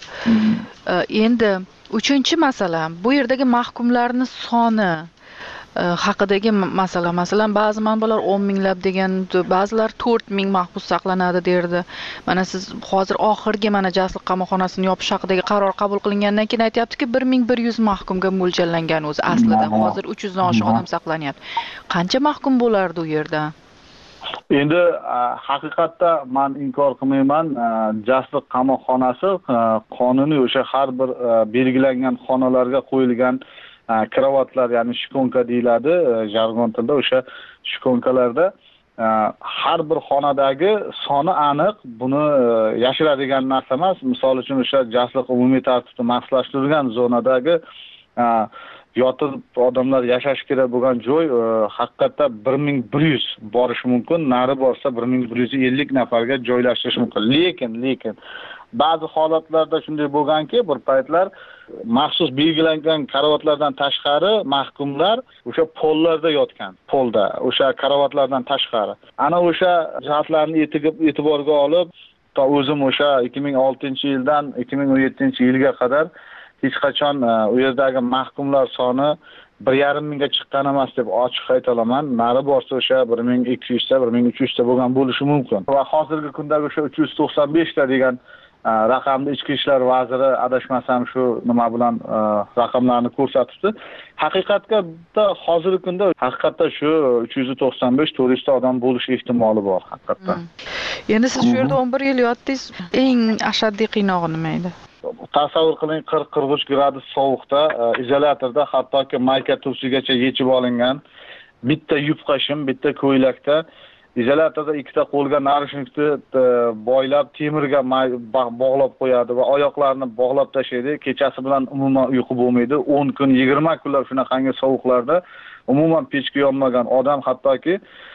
Endi uchinchi masala, bu yerdagi mahkumlarning soni haqidagi masala. Masalan, ba'zi manbalar o'n minglab degan, ba'zilar to'rt ming mahbus saqlanadi derdi. Mana siz hozir oxirgi mana jasliq qamoqxonasini yopish haqidagi qaror qabul qilingandan keyin aytayaptiki, bir ming bir yuz mahkumga mo'ljallangan o'zi aslida. Hozir uch yuzdan oshiq odam saqlanyapti. Qancha mahkum bo'lardi u yerda? Endi haqiqatda men inkor qilmayman, jasliq qamoqxonasi qonuniy o'sha har bir belgilangan xonalarga qo'yilgan kravatlar, ya'ni shikonka deyiladi jargon tilida, o'sha shikonkalarda har bir xonadagi soni aniq, buni yashiradigan narsa emas. Misol uchun o'sha jasliq umumiy tartibda maxsuslashtirilgan zonadagi yotib odamlar yashash kerak bo'lgan joy haqiqatda bir ming bir yuz borishi mumkin, nari borsa bir ming bir yuz ellik nafarga joylashtirish mumkin. Lekin, lekin ba'zi holatlarda shunday bo'lganki, bir paytlar maxsus belgilangan karavotlardan tashqari mahkumlar o'sha pollarda yotgan, polda, o'sha karavotlardan tashqari. Ana o'sha jihatlarni e'tiborga olib, to o'zim o'sha ikki ming oltinchi yildan ikki ming o'n yettinchi yilga qadar hech qachon u yerdagi mahkumlar soni bir yarim mingga chiqqan emas deb ochiq ayta olaman. Nari borsa o'sha bir ming ikki yuz ta, bir ming uch yuz ta bo'lgan bo'lishi mumkin. Va hozirgi kundagi o'sha uch yuz to'qson besh ta degan raqamni Ichki ishlar vaziri adashmasam shu nima bilan raqamlarni ko'rsatibdi. Haqiqatda hozirgi kunda haqiqatda shu uch yuz to'qson besh to'rt yuz ta odam bo'lish ehtimoli bor haqiqatda. Endi siz shu yerda o'n bir yil yotdingiz, eng ashaddiy qiynog'i nima edi? Tasavvur qiling, qirq qirq uch gradus sovuqda izolyatorda hattoki mayka tufsigacha yechib olingan bitta yupqa shim, bitta ko'ylakda izolyatorda ikkita qo'lga narishnikni boylab temirga bog'lab qo'yadi va oyoqlarini bog'lab tashlaydi. Kechasi bilan umuman uyqu bo'lmaydi. o'n kun, yigirma kunlab shunaqangi sovuqlarda umuman pechga yonmagan odam hattoki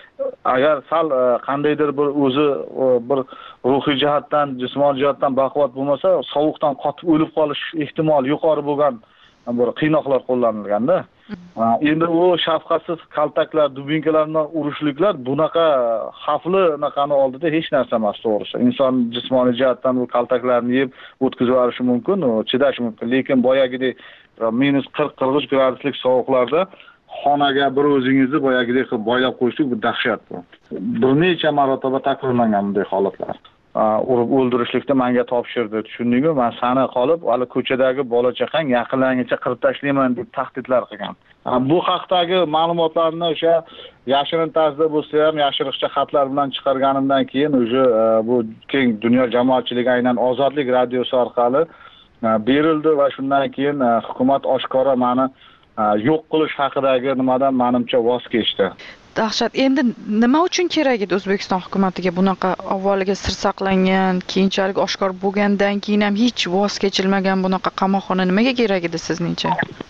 agar sal qandaydir bir o'zi bir ruhiy jihatdan, jismoniy jihatdan baquvvat bo'lmasa, sovuqdan qotib o'lib qolish ehtimoli yuqori bo'lgan bir qiynoqlar qo'llanilganda. Endi u shafqatsiz kaltaklar, dubinkalar bilan urushliklar bunaqa xavfli naqani oldida hech narsa emas, to'g'risi. Inson jismoniy jihatdan bu kaltaklarni yeb o'tkazib yuborishi mumkin, chidash mumkin. Lekin boyagidek minus qirq qirq uch graduslik sovuqlarda xonaga bir o'zingizni boyagidek qilib boylab qo'yishlik bu dahshat bu. Bir necha marotaba takrorlangan bunday holatlar. Urib o'ldirishlikni menga topshirdi. Tushundingmi? Men sana qolib, hali ko'chadagi bola chaqang yaqinlarincha qirib tashlayman deb tahdidlar qilgan. Bu haqdagi ma'lumotlarni o'sha yashirin tarzda bo'lsa ham yashiriqcha xatlar bilan chiqarganimdan keyin o'sha bu keng dunyo jamoatchiligi aynan Ozodlik radiosi orqali berildi va shundan keyin hukumat oshkora meni yo'q qilish haqidagi nimadan menimcha voz kechdi. Dahshat. Endi nima uchun kerak edi O'zbekiston hukumatiga bunaqa avvaliga sir saqlangan, keyinchalik oshkor bo'lgandan keyin ham hech voz kechilmagan bunaqa qamoqxona nimaga kerak edi sizningcha?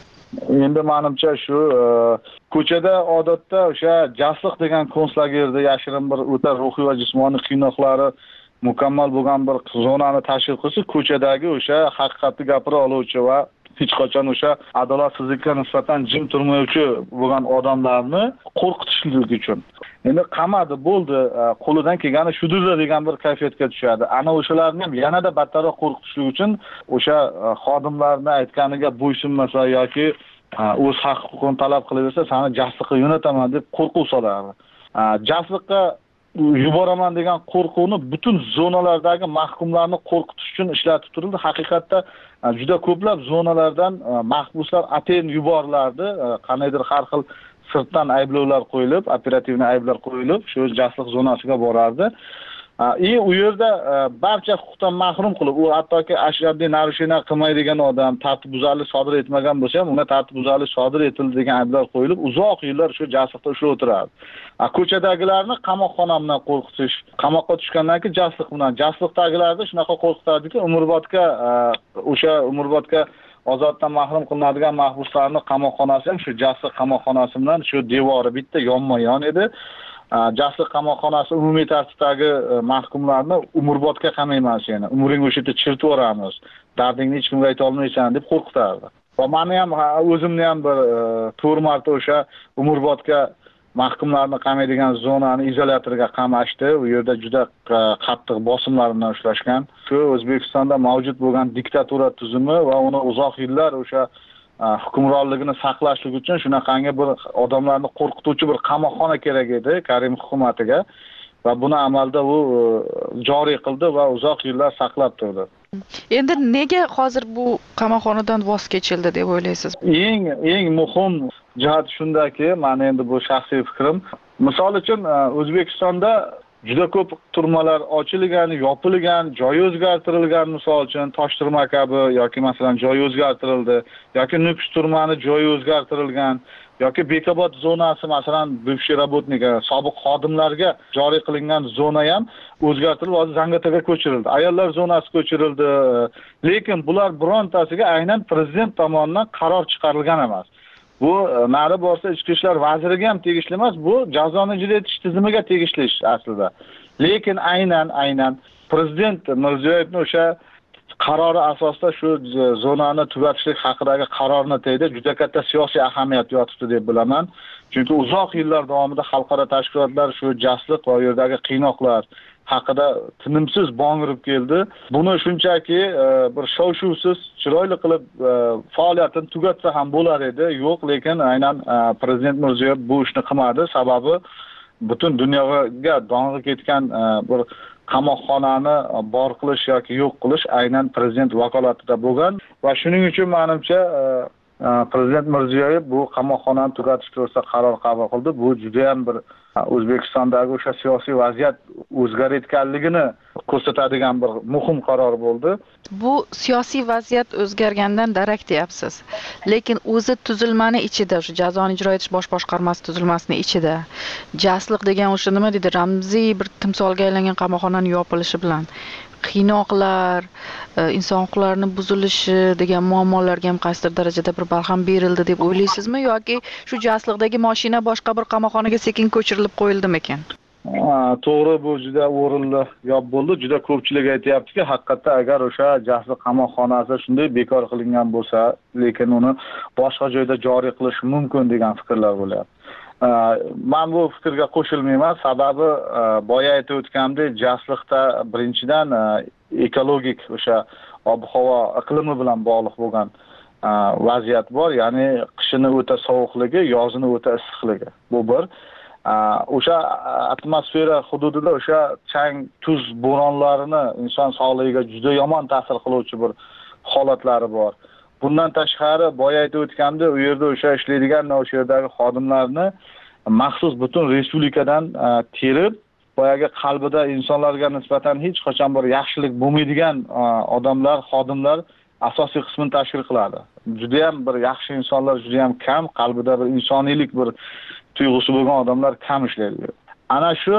Endi menimcha shu ko'chada odatda o'sha jasliq degan konslagerda yashirin bir o'ta ruhiy va jismoniy qiynoqlari mukammal bo'lgan bir zonani tashkil qilsa, ko'chadagi o'sha haqiqatni gapira oluvchi va hech qachon o'sha adolatsizlikka nisbatan jim turmovchi bo'lgan odamlarni qo'rqitishlik uchun. Endi qamadi, bo'ldi, qo'lidan kelgani shudir degan bir kayfiyatga tushadi. Ana o'shalarni ham yanada battarroq qo'rqitishlik uchun o'sha xodimlarning aytganiga bo'ysunmasa yoki o'z haq-huquqini talab qilaversa, seni jasliqqa yo'nataman deb qo'rquv solardi. Jasliqqa yuboraman degan qo'rquvni butun zonalardagi mahkumlarni qo'rqitish uchun ishlatib turildi. Haqiqatda juda ko'plab zonalardan mahbuslar atayin yuborilardi. Qanaydir har xil sirtdan ayblovlar qo'yilib, operativniy ayblar qo'yilib, shu jasliq zonasiga borardi. И u yerda barcha huquqdan mahrum qilib, u hattoki ashaddiy narushina qilmaydigan odam, tartibbuzarlik sodir etmagan bo'lsa ham, uni tartibbuzarlik sodir etildi degan ayblar qo'yilib, uzoq yillar shu jasliqda ushlab o'tirardi. Ko'chadagilarni qamoqxona bilan qo'rqitish, qamoqqa tushgandan keyin jasliq bilan, jasliqdagilarni shunaqa qo'rqitardiki, umrbodga o'sha umrbodga ozoddan mahrum qilinadigan mahbuslarni qamoqxonasi ham shu jasliq qamoqxonasi bilan shu devori bitta yonma-yon edi. Jasliq qamoqxonasi umumiy tartibdagi mahkumlarni umrbodga qamayman seni, umring o'sha yerda chirtib yuboramiz, dardingni hech kimga ayta olmaysan deb qo'rqitardi. Va meni ham o'zimni ham bir to'rt marta o'sha umrbodga mahkumlarni qamaydigan zonani izolyatorga qamashdi. U yerda juda qattiq bosimlar bilan ushlashgan. Shu O'zbekistonda mavjud bo'lgan diktatura tuzumi va uni uzoq yillar o'sha hukmronligini saqlashlik uchun shunaqangi bir odamlarni qo'rqituvchi bir qamoqxona kerak edi Karim hukumatiga va buni amalda u joriy qildi va uzoq yillar saqlab turdi. Endi nega hozir bu qamoqxonadan voz kechildi deb o'ylaysiz? Eng eng muhim jihat shundaki, mani endi bu shaxsiy fikrim. Misol uchun O'zbekistonda juda ko'p turmalar ochilgan, yopilgan, joyi o'zgartirilgan, misol uchun Toshturma kabi yoki masalan joyi o'zgartirildi, yoki Nukus turmani joyi o'zgartirilgan, yoki Bekobod zonasi masalan bivshiy работника, sobiq xodimlarga joriy qilingan zona ham o'zgartirilib, hozir Zangotaga ko'chirildi. Ayollar zonasi ko'chirildi. Lekin bular birontasiga aynan prezident tomonidan qaror chiqarilgan emas. Bu nari borsa ichki ishlar vaziriga ham tegishli emas, bu jazoni ijro etish tizimiga tegishli ish aslida. Lekin aynan aynan prezident Mirziyoyevning o'sha qarori asosida shu zonani tugatishlik haqidagi qarorni teyda juda katta siyosiy ahamiyat yotibdi deb bilaman. Chunki uzoq yillar davomida xalqaro tashkilotlar shu jasliq va u yerdagi qiynoqlar haqida tinimsiz bong'irib keldi. Buni shunchaki bir shov-shuvsiz chiroyli qilib faoliyatini tugatsa ham bo'lar edi. Yo'q, lekin aynan prezident Mirziyoyev bu ishni qilmadi. Sababi butun dunyoga dong'i ketgan bir qamoqxonani bor qilish yoki yo'q qilish aynan prezident vakolatida bo'lgan va shuning uchun menimcha prezident Mirziyoyev bu qamoqxonani tugatish to'g'risida qaror qabul qildi. Bu juda ham bir O'zbekistondagi o'sha siyosiy vaziyat o'zgarayotganligini ko'rsatadigan bir muhim qaror bo'ldi. Bu siyosiy vaziyat o'zgargandan darak deyapsiz. Lekin o'zi tuzilmani ichida, o'sha jazoni ijro etish bosh boshqarmasi tuzilmasining ichida jasliq degan o'sha nima deydi, ramziy bir timsolga aylangan qamoqxonaning yopilishi bilan qiynoqlar, inson huquqlarini buzilishi degan muammolarga ham qaysidir darajada bir barham berildi deb o'ylaysizmi yoki shu jasliqdagi mashina boshqa bir qamoqxonaga sekin ko'chirilib qo'yildimi ekan? To'g'ri, bu juda o'rinli gap bo'ldi. Juda ko'pchilik aytayaptiki, haqiqatda agar o'sha jasliq qamoqxonasi shunday bekor qilingan bo'lsa, lekin uni boshqa joyda joriy qilish mumkin degan fikrlar bo'lyapti. Men bu fikrga qo'shilmayman. Sababi boya aytib o'tganimdek, jasliqda birinchidan ekologik o'sha ob-havo iqlimi bilan bog'liq bo'lgan vaziyat bor. Ya'ni qishini o'ta sovuqligi, yozini o'ta issiqligi. Bu bir. O'sha atmosfera hududida o'sha chang, tuz bo'ronlarini inson sog'lig'iga juda yomon ta'sir qiluvchi bir holatlari bor. Bundan tashqari boya aytib o'tganimda, u yerda o'sha ishlaydigan o'sha yerdagi xodimlarni maxsus butun respublikadan terib, boyaga qalbida insonlarga nisbatan hech qachon bir yaxshilik bo'lmaydigan odamlar, xodimlar asosiy qismini tashkil qiladi. Juda ham bir yaxshi insonlar juda ham kam, qalbida bir insoniylik bir tuyg'usi bo'lgan odamlar kam ishlaydi. Ana shu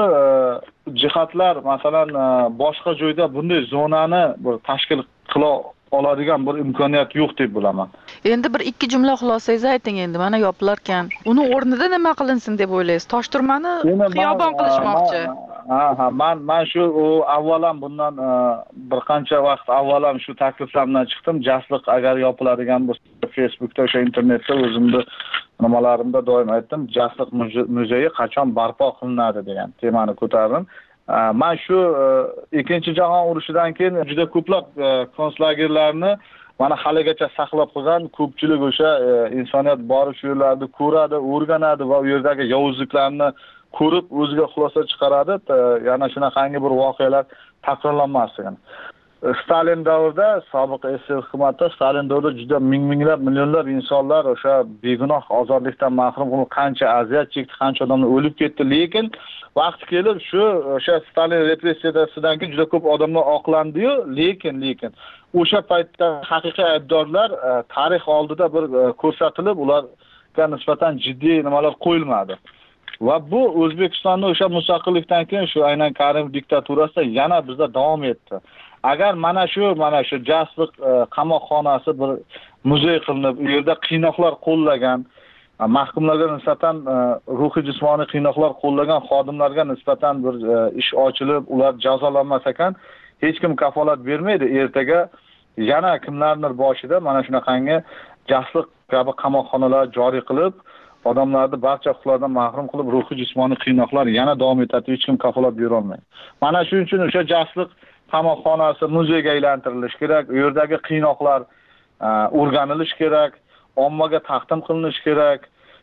jihatlar masalan boshqa joyda bunday zonani bir tashkil qila oladigan bir imkoniyat yo'q deb bilaman. Endi bir ikki jumla xulosangizni ayting endi, mana yopilarkan. Uni o'rnida nima qilinsin deb o'ylaysiz? Toshturmani xiyobon qilishmoqchi. Ha, ha, men men shu avvalam bundan bir qancha vaqt avvalam shu takliflar bilan chiqdim. Jasliq agar yopiladigan bo'lsa, Facebookda o'sha internetda o'zimni nimalarimda doim aytdim, Jasliq muzeyi qachon barpo qilinadi degan temani ko'tardim. Men shu ikkinchi jahon urushidan keyin juda ko'plab konslagerlarni mana haligacha saqlab qolgan ko'pchilik o'sha insoniyat bori shu yerlarni ko'radi, o'rganadi va u yerdagi yovuzliklarni ko'rib o'ziga xulosa chiqaradi. Yana shunaqangi bir voqealar takrorlanmasligini. Stalin davrida, sobiq S S R hukumatda Stalin davrida juda ming-minglab, millionlab insonlar o'sha begunoh ozodlikdan mahrum bo'lib qancha aziyat chekdi, qancha odamlar o'lib ketdi, lekin vaqti kelib shu o'sha Stalin repressiyasidan keyin juda ko'p odamlar oqlandi-yu, lekin lekin o'sha paytda haqiqiy aybdorlar tarix oldida bir ko'rsatilib, ularga nisbatan jiddiy nimalar qo'yilmadi. Va bu O'zbekistonning o'sha mustaqillikdan keyin shu aynan Karimov diktaturasida yana bizda davom etdi. Agar mana shu mana shu jasliq qamoqxonasi bir muzey qilinib, u yerda qiynoqlar qo'llagan, mahkumlarga nisbatan ruhiy jismoniy qiynoqlar qo'llagan xodimlarga nisbatan bir ish ochilib, ular jazolanmas ekan, hech kim kafolat bermaydi. Ertaga yana kimlardir boshida mana shunaqangi jasliq kabi qamoqxonalar joriy qilib, odamlarni barcha huquqlardan mahrum qilib, ruhiy jismoniy qiynoqlar yana davom etadi, hech kim kafolat bera olmaydi. Mana shuning uchun o'sha jasliq qamoqxonasi muzeyga aylantirilishi kerak, u yerdagi qiynoqlar o'rganilishi kerak, ommaga taqdim qilinishi kerak.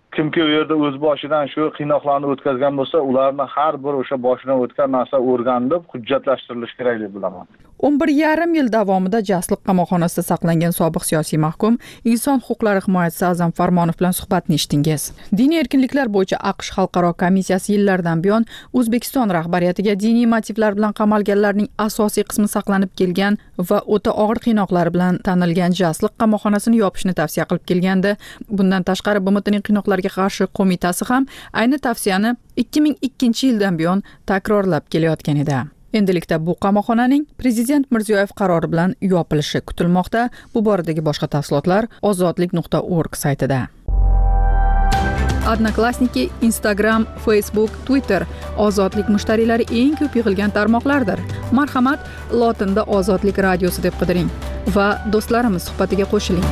kimki u yerda o'z boshidan shu qiynoqlarni o'tkazgan bo'lsa, ularni har bir o'sha boshidan o'tgan narsa o'rganib, hujjatlashtirilishi kerak deb bilaman. o'n bir yarim yil davomida Jasliq qamoqxonasida saqlangan sobiq siyosiy mahkum, inson huquqlari himoyachisi A'zam Farmonov bilan suhbatni eshitdingiz. Diniy erkinliklar bo'yicha AQSh xalqaro komissiyasi yillardan buyon O'zbekiston rahbariyatiga diniy motivlar bilan qamalganlarning asosiy qismi saqlanib kelgan va o'ta og'ir qiynoqlari bilan tanilgan Jasliq qamoqxonasini yopishni tavsiya qilib kelgandi. Bundan tashqari B M Tning qiynoqlarga qarshi qo'mitasi ham ayni tavsiyani ikki ming ikkinchi yildan buyon takrorlab kelayotgan edi. Endilikda bu qamoqxonaning Prezident Mirziyoyev qarori bilan yopilishi kutilmoqda. Bu boradagi boshqa tafsilotlar ozodlik nuqta org saytida. Odnoklassniki, Instagram, Facebook, Twitter ozodlik mushtariylari eng ko'p yig'ilgan tarmoqlardir. Marhamat, lotinda Ozodlik radiosi deb qidiring va do'stlarimiz suhbatiga qo'shiling.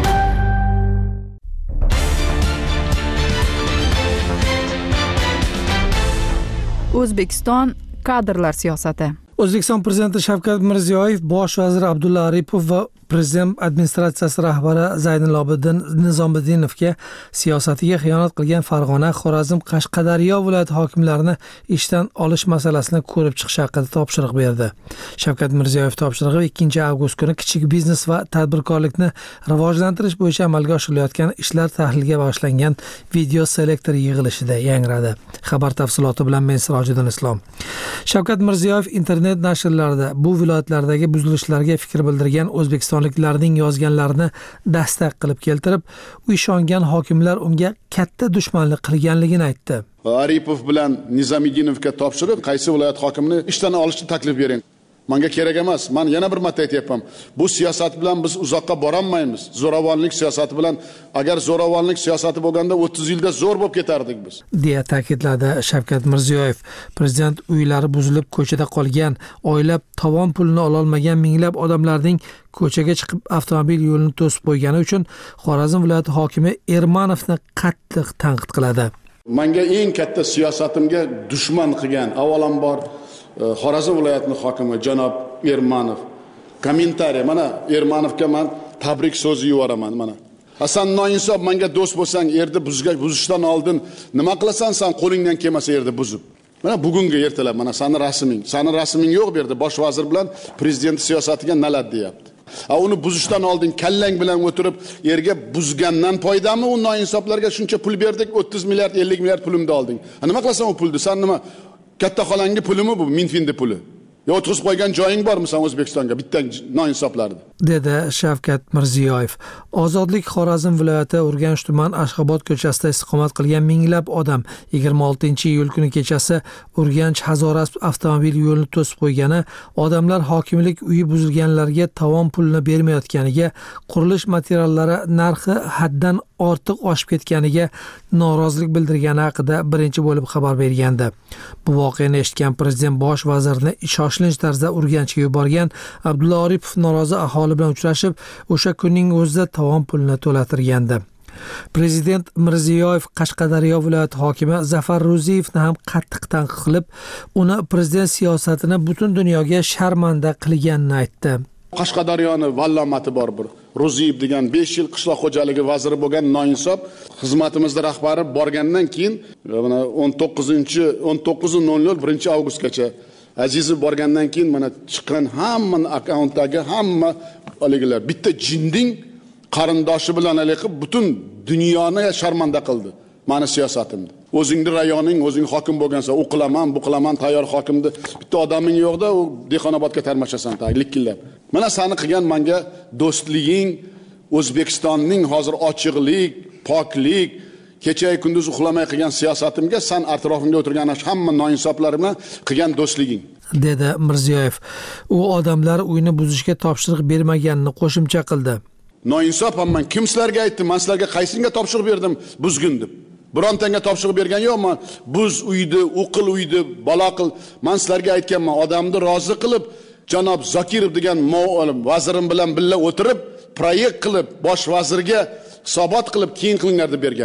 O'zbekiston kadrlar siyosati. O'zbekiston prezidenti Shavkat Mirziyoyev, bosh vazir Abdulla Aripov va prezident administratsiyasi rahbari Zaynalobiddin Nizomiddinovga siyosatiga xiyonat qilgan Farg'ona, Xorazm, Qashqadaryo viloyat hokimlarini ishdan olish masalasini ko'rib chiqish haqida topshiriq berdi. Shavkat Mirziyoyev topshirig'i ikkinchi avgust kuni kichik biznes va tadbirkorlikni rivojlantirish bo'yicha amalga oshirilayotgan ishlar tahliliga bag'ishlangan video selektor yig'ilishida yangradi. Xabar tafsiloti bilan men Sirojiddin Islom. Shavkat Mirziyoyev internet nashrlarida bu viloyatlardagi buzilishlarga fikr bildirgan o'zbekistonliklarning yozganlarini dastak qilib keltirib, u ishongan hokimlar unga katta dushmanlik qilganligini aytdi. Aripov bilan Nizomiddinovga topshirib, qaysi viloyat hokimini ishdan olishni taklif bering. Menga kerak emas. Men yana bir marta aytayapman. Bu siyosat bilan biz uzoqqa bora olmaymiz. Zo'ravonlik siyosati bilan, agar zo'ravonlik siyosati bo'lganda o'ttiz yilda zo'r bo'lib ketardik biz. deya ta'kidladi Shavkat Mirziyoyev. Prezident uylari buzilib ko'chada qolgan, oylab tovon pulini ola olmagan minglab odamlarning ko'chaga chiqib avtomobil yo'lini to'sib qo'ygani uchun Xorazm viloyati hokimi Ermanovni qattiq tanqid qiladi. Menga eng katta siyosatimga dushman qilgan avvalambor Xorazm viloyatining hokimi janob Ermanov. Kommentariy, mana Ermanovga men tabrik so'zi yuboraman mana. Hasan noinsof, menga do'st bo'lsang, erda buzga buzishdan oldin nima qilasan, sen qo'lingdan kelmasa erda buzib. Mana bugungi ertalab mana seni rasming, seni rasming yo'q bu yerda, bosh vazir bilan prezident siyosatiga nalad deyapti. A uni buzishdan oldin kallang bilan o'tirib, erga buzgandan foydami u noinsoflarga shuncha pul berdik, o'ttiz milliard ellik milliard pulimni olding. Ha nima qilasan u pulni? Sen nima katta xolangi pulimi bu? Minfinda puli. Yo o'tkazib qo'ygan joying bormi sen O'zbekistonga bitta noinsoflarni? dedi Shavkat Mirziyoyev. Ozodlik Xorazm viloyati Urganch tuman Ashxobod ko'chasida istiqomat qilgan minglab odam yigirma oltinchi iyul kuni kechasi Urganch Hazoras avtomobil yo'lini to'sib qo'ygani, odamlar hokimlik uyi buzilganlarga tovon pulini bermayotganiga, qurilish materiallari narxi haddan ortiq oshib ketganiga norozilik bildirgani haqida birinchi bo'lib xabar bergandi. Bu voqeani eshitgan prezident bosh vazirni shoshilinch tarzda Urganchga yuborgan. Abdulla Aripov norozi aholi bilan uchrashib, o'sha kunning o'zida tovon pulini to'latirgandi. Prezident Mirziyoyev Qashqadaryo viloyati hokimi Zafar Ro'ziyevni ham qattiq tanqid qilib, uni prezident siyosatini butun dunyoga sharmanda qilganini aytdi. Qashqadaryoni vallomati bor bir Ro'ziyev degan besh yil qishloq xo'jaligi vaziri bo'lgan noinsof xizmatimizda rahbari borgandan keyin mana o'n to'qqizinchi o'n to'qqiz nol nol birinchi avgustgacha Azizov borgandan keyin mana chiqqan hamma akkauntdagi hamma oligilar bitta jinding qarindoshi bilan aloqib butun dunyoni sharmanda qildi. Mani siyosatimni. O'zingni rayoning, o'zing hokim bo'lgansa, u qilaman, bu qilaman, tayyor hokimni bitta odaming yo'qda, u Dehqonobodga tarmashasan ta likkillab. Mana seni qilgan menga do'stliging, O'zbekistonning hozir ochiqlik, poklik, kecha kunduz uxlamay qilgan siyosatimga sen atrofingda o'tirgan hamma noinsoflar bilan qilgan do'stliging, dedi Mirziyoyev. U odamlar uyni buzishga topshiriq bermaganini qo'shimcha qildi. Noinsof men kim sizlarga aytdim, men sizlarga qaysinga topshiriq berdim buzgin deb. Birontanga topshiriq bergan yo'qman. Buz uyni, o'qil uyni, bola qil. Men sizlarga aytganman, odamni rozi qilib, janob Zokirov degan vazirim bilan birga o'tirib, proyekt qilib, bosh vazirga hisobot qilib keyin qilinglar deb berganman.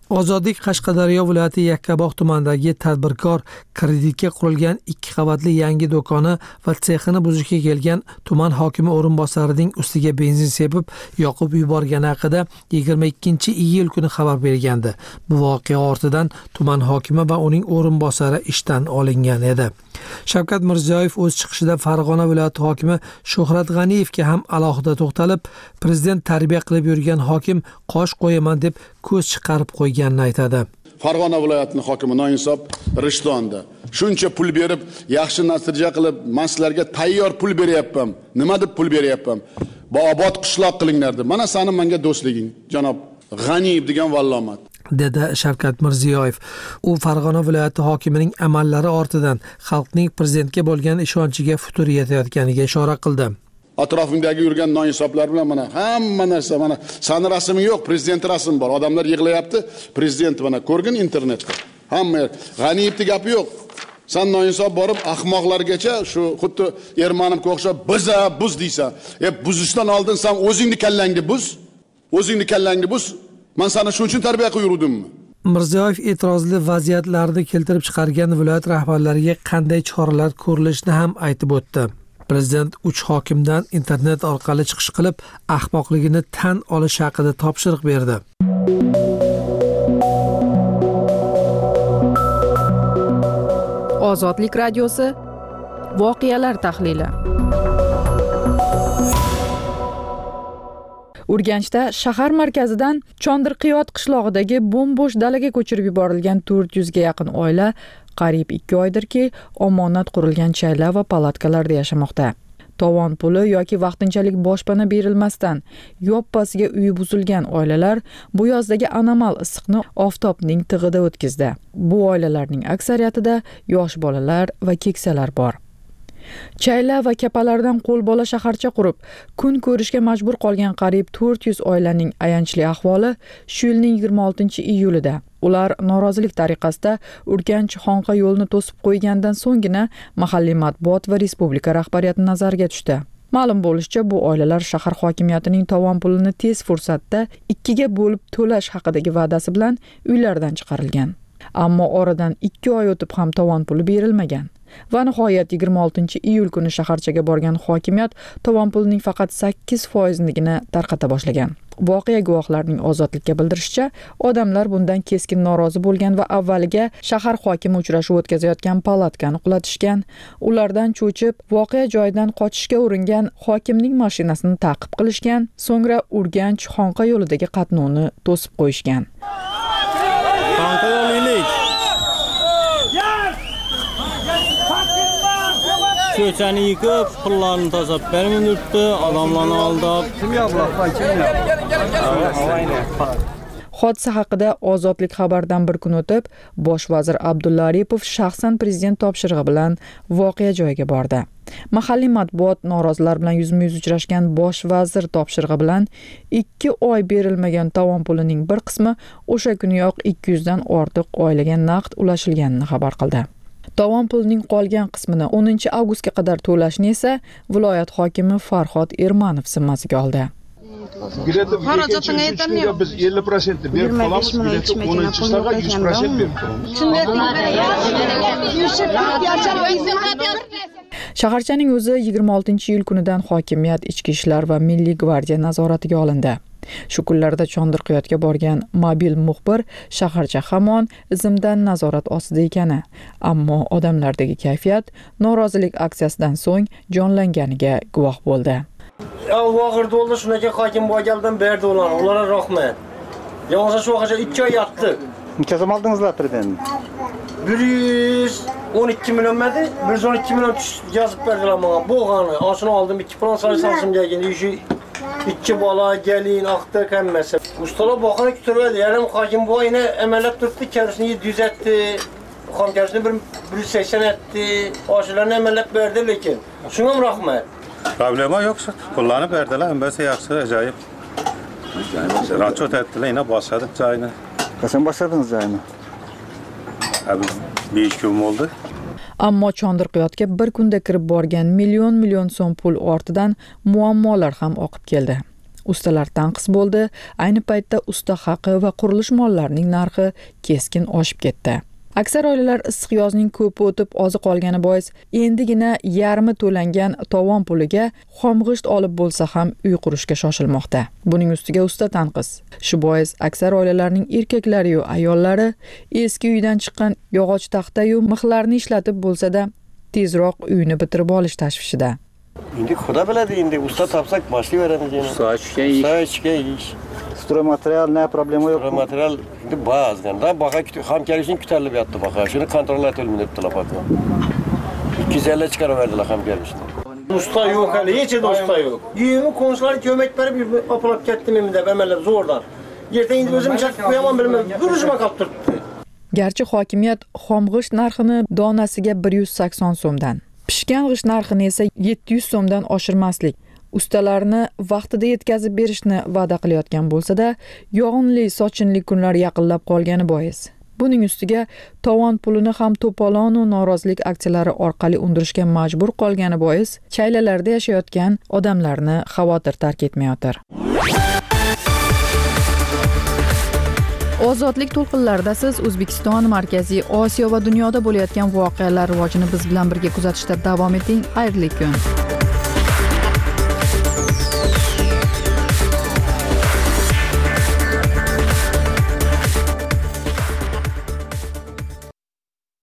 Ozodlik Qashqadaryo viloyati Yakkabog' tumanidagi tadbirkor kreditga qurilgan ikki qavatli yangi do'koni va sexini buzishga kelgan tuman hokimi o'rinbosarining ustiga benzin sepib yoqib yuborgani haqida yigirma ikkinchi iyul kuni xabar bergandi. Bu voqea ortidan tuman hokimi va uning o'rinbosari ishdan olingan edi. Shavkat Mirziyoyev o'z chiqishida Farg'ona viloyati hokimi Shuhrat G'aniyevga ham alohida to'xtalib, prezident tarbiya qilib yurgan hokim qosh qo'yaman deb ko'z chiqarib qo'yganini aytadi. Farg'ona viloyatining hokimi noinsof Rishtonda shuncha pul berib, yaxshi natija qilib, men sizlarga tayyor pul beryapman. Nima deb pul beryapman? Obod qishloq qilinglar deb. Mana seni menga do'stliging, janob G'aniyev degan vallomat. dedi Shavkat Mirziyoyev. U Farg'ona viloyati hokimining amallari ortidan xalqning prezidentga bo'lgan ishonchiga futur yetayotganiga ishora qildi. Atrofingdagi yurgan noinsoflar bilan mana hamma narsa, mana sani rasming yo'q, prezident rasmi bor. Odamlar yig'layapti, prezident mana ko'rgin internetda. Hamma G'aniyevning gapi yo'q. Sen noinsof borib ahmoqlargacha shu xuddi Ermanovga o'xshab biza buz deysan. E buzishdan oldin sen o'zingni kallangni buz. O'zingni kallangni buz. Men seni shuning uchun tarbiya qilib yurdimmi? Mirziyoyev e'tirozli vaziyatlarni keltirib chiqargan viloyat rahbarlariga qanday choralar ko'rilishini ham aytib o'tdi. Prezident uch hokimdan internet orqali chiqish qilib, ahmoqligini tan olish haqida topshiriq berdi. Ozodlik radiosi voqealar tahlili. Urganchda shahar markazidan Chondirqiyot qishlog'idagi bo'm-bo'sh dalaga ko'chirib yuborilgan to'rt yuz ga yaqin oila qariyb ikki oydirki omonat qurilgan chayla va palatkalarda yashamoqda. Tovon puli yoki vaqtinchalik boshpana berilmasdan yoppasiga uyi buzilgan oilalar bu yozdagi anomal issiqni oftobning tig'ida o'tkazdi. Bu oilalarning aksariyatida yosh bolalar va keksalar bor. Chayla va kapalardan qo'l bola shaharcha qurib, kun ko'rishga majbur qolgan qariyb to'rt yuz oilaning ayanchli ahvoli shu yilning yigirma oltinchi iyulida. Ular norozilik tariqasida Urganch Xonqa yo'lini to'sib qo'ygandan so'nggina mahalliy matbuot va respublika rahbariyati nazariga tushdi. Ma'lum bo'lishicha, bu oilalar shahar hokimiyatining tovon pulini tez fursatda ikkiga bo'lib to'lash haqidagi va'dasi bilan uylaridan chiqarilgan. Ammo oradan ikki oy o'tib ham tovon puli berilmagan. Va nihoyat yigirma oltinchi iyul kuni shaharchaga borgan hokimiyat tovon pulining faqat sakkiz foizligini tarqata boshlagan. Voqea guvohlarining ozodlikka bildirishicha, odamlar bundan keskin norozi bo'lgan va avvaliga shahar hokimi uchrashuv o'tkazayotgan palatkani qulatishgan. Ulardan cho'chib, voqea joyidan qochishga uringan hokimning mashinasini ta'qib qilishgan, so'ngra Urganch Xonqa yo'lidagi qatnovni to'sib qo'yishgan. Xonqa yo'lilik ko'chani yıkıp, pullarını tasab bermin yurtdi, odamlarni aldab. Kim yo'qlar? Hodisa haqida Ozodlik xabardan bir kun o'tib, bosh vazir Abdulla Aripov shaxsan prezident topshirig'i bilan voqea joyiga bordi. Mahalliy matbuot norozilar bilan yuzma-yuz uchrashgan bosh vazir topshirig'i bilan ikki oy berilmagan tovon pulining bir qismi o'sha kuniyoq ikki yuz dan ortiq oilaga naqd ulashilganini xabar qildi. Tovon pulining qolgan qismini o'ninchi avgustga qadar to'lashni esa viloyat hokimi Farhod Ermanov zimmasiga oldi. Xarajatini aytamiz. Biz ellik foiz berib qolamiz, o'ninchi yilga yuz foiz berib qolamiz. Shaharchaning o'zi yigirma oltinchi iyul kunidan hokimiyat, ichki ishlar va milliy gvardiya nazoratiga olindi. Shu kunlarda Chondirqiyotga borgan mobil muxbir shaharcha hamon izimdan nazorat ostida ekani, ammo odamlardagi kayfiyat norozilik aksiyasidan so'ng jonlanganiga guvoh bo'ldi. Vaqirda oldu shunaqa hokim bo'lgandan berdi ular, ularga rahmat. Yog'sa shu vaqtda ikki oy yotdi. Necha so'm oldingizlar prezident? bir yuz o'n ikki million madi, bir yuz o'n ikki million yozib berdilar menga. Bo'lgani, oshini oldim, ikki plan sarışımga keldi. Shu ikki bola gelin aqtı hammasi. Ustalar baxana kuturadi. Yarim hokim bu yine emellat turibdi, kendisini yetti yuz etti. Hamkasini bir yüz seksen etti. Oşularını emellat berdi lekin. Şuna mı rahmet? Problema yoksa kullanıp verdiler. Embesi yaxşı, acayip. Raçot ettiler, yine başladık çayını. Kaçın başladınız çayını? Abi besh kun oldu. Ammo Chondirqiyotga bir kunda kirib borgan million million so'm pul ortidan muammolar ham oqib keldi. Ustalar tanqis bo'ldi. Ayni paytda usta haqi va qurilish mollarining narxi keskin oshib ketdi. Aksar oilalar issiq yozning ko'pi o'tib oziq olgani bois endigina yarmi to'langan tovon puliga xom g'isht olib bo'lsa ham uy qurishga shoshilmoqda. Buning ustiga usta tanqis. Shu bois aksar oilalarning erkaklari yu ayollari eski uydan chiqqan yog'och taxta-yu mixlarni ishlatib bo'lsa-da tezroq uyni bitirib olish tashvishida. Endi xudo biladi, endi usta topsak boshlayveramiz endi. Sochga ish. Sochga ish. Stromaterial ne problemi yok. Stromaterial endi ba'zan da baqa ham kelishini kutilib yotdi baqa. Shuni kontrol etilmay debdilar fatma. ikki yuz ellik chiqarib berdilar ham kelishini. Usta yo'q hali, hech yerda usta yo'q. Uyimni qo'shnilar ko'mak berib opalab ketdim deb amallar zo'rdan. Erta endi o'zim chaqib qo'yaman bilmayman. Gurushma qolib turibdi. Garchi hokimiyat xom g'isht narxini donasiga bir yuz sakson so'mdan, pishgan g'isht narxini esa yetti yuz so'mdan oshirmaslik, ustalarni vaqtida yetkazib berishni va'da qilayotgan bo'lsa-da, yog'inli sochinli kunlar yaqinlab qolgani bois buning ustiga tovon pulini ham to'polon va norozilik aksiyalari orqali undirishga majbur qolgani bois chaylalarda yashayotgan odamlarni xavotir tark etmayotir. Ozodlik to'lqinlarida siz O'zbekiston, Markaziy Osiyo va dunyoda bo'layotgan voqealar rivojini biz bilan birga kuzatishda davom eting. Xayrli kun.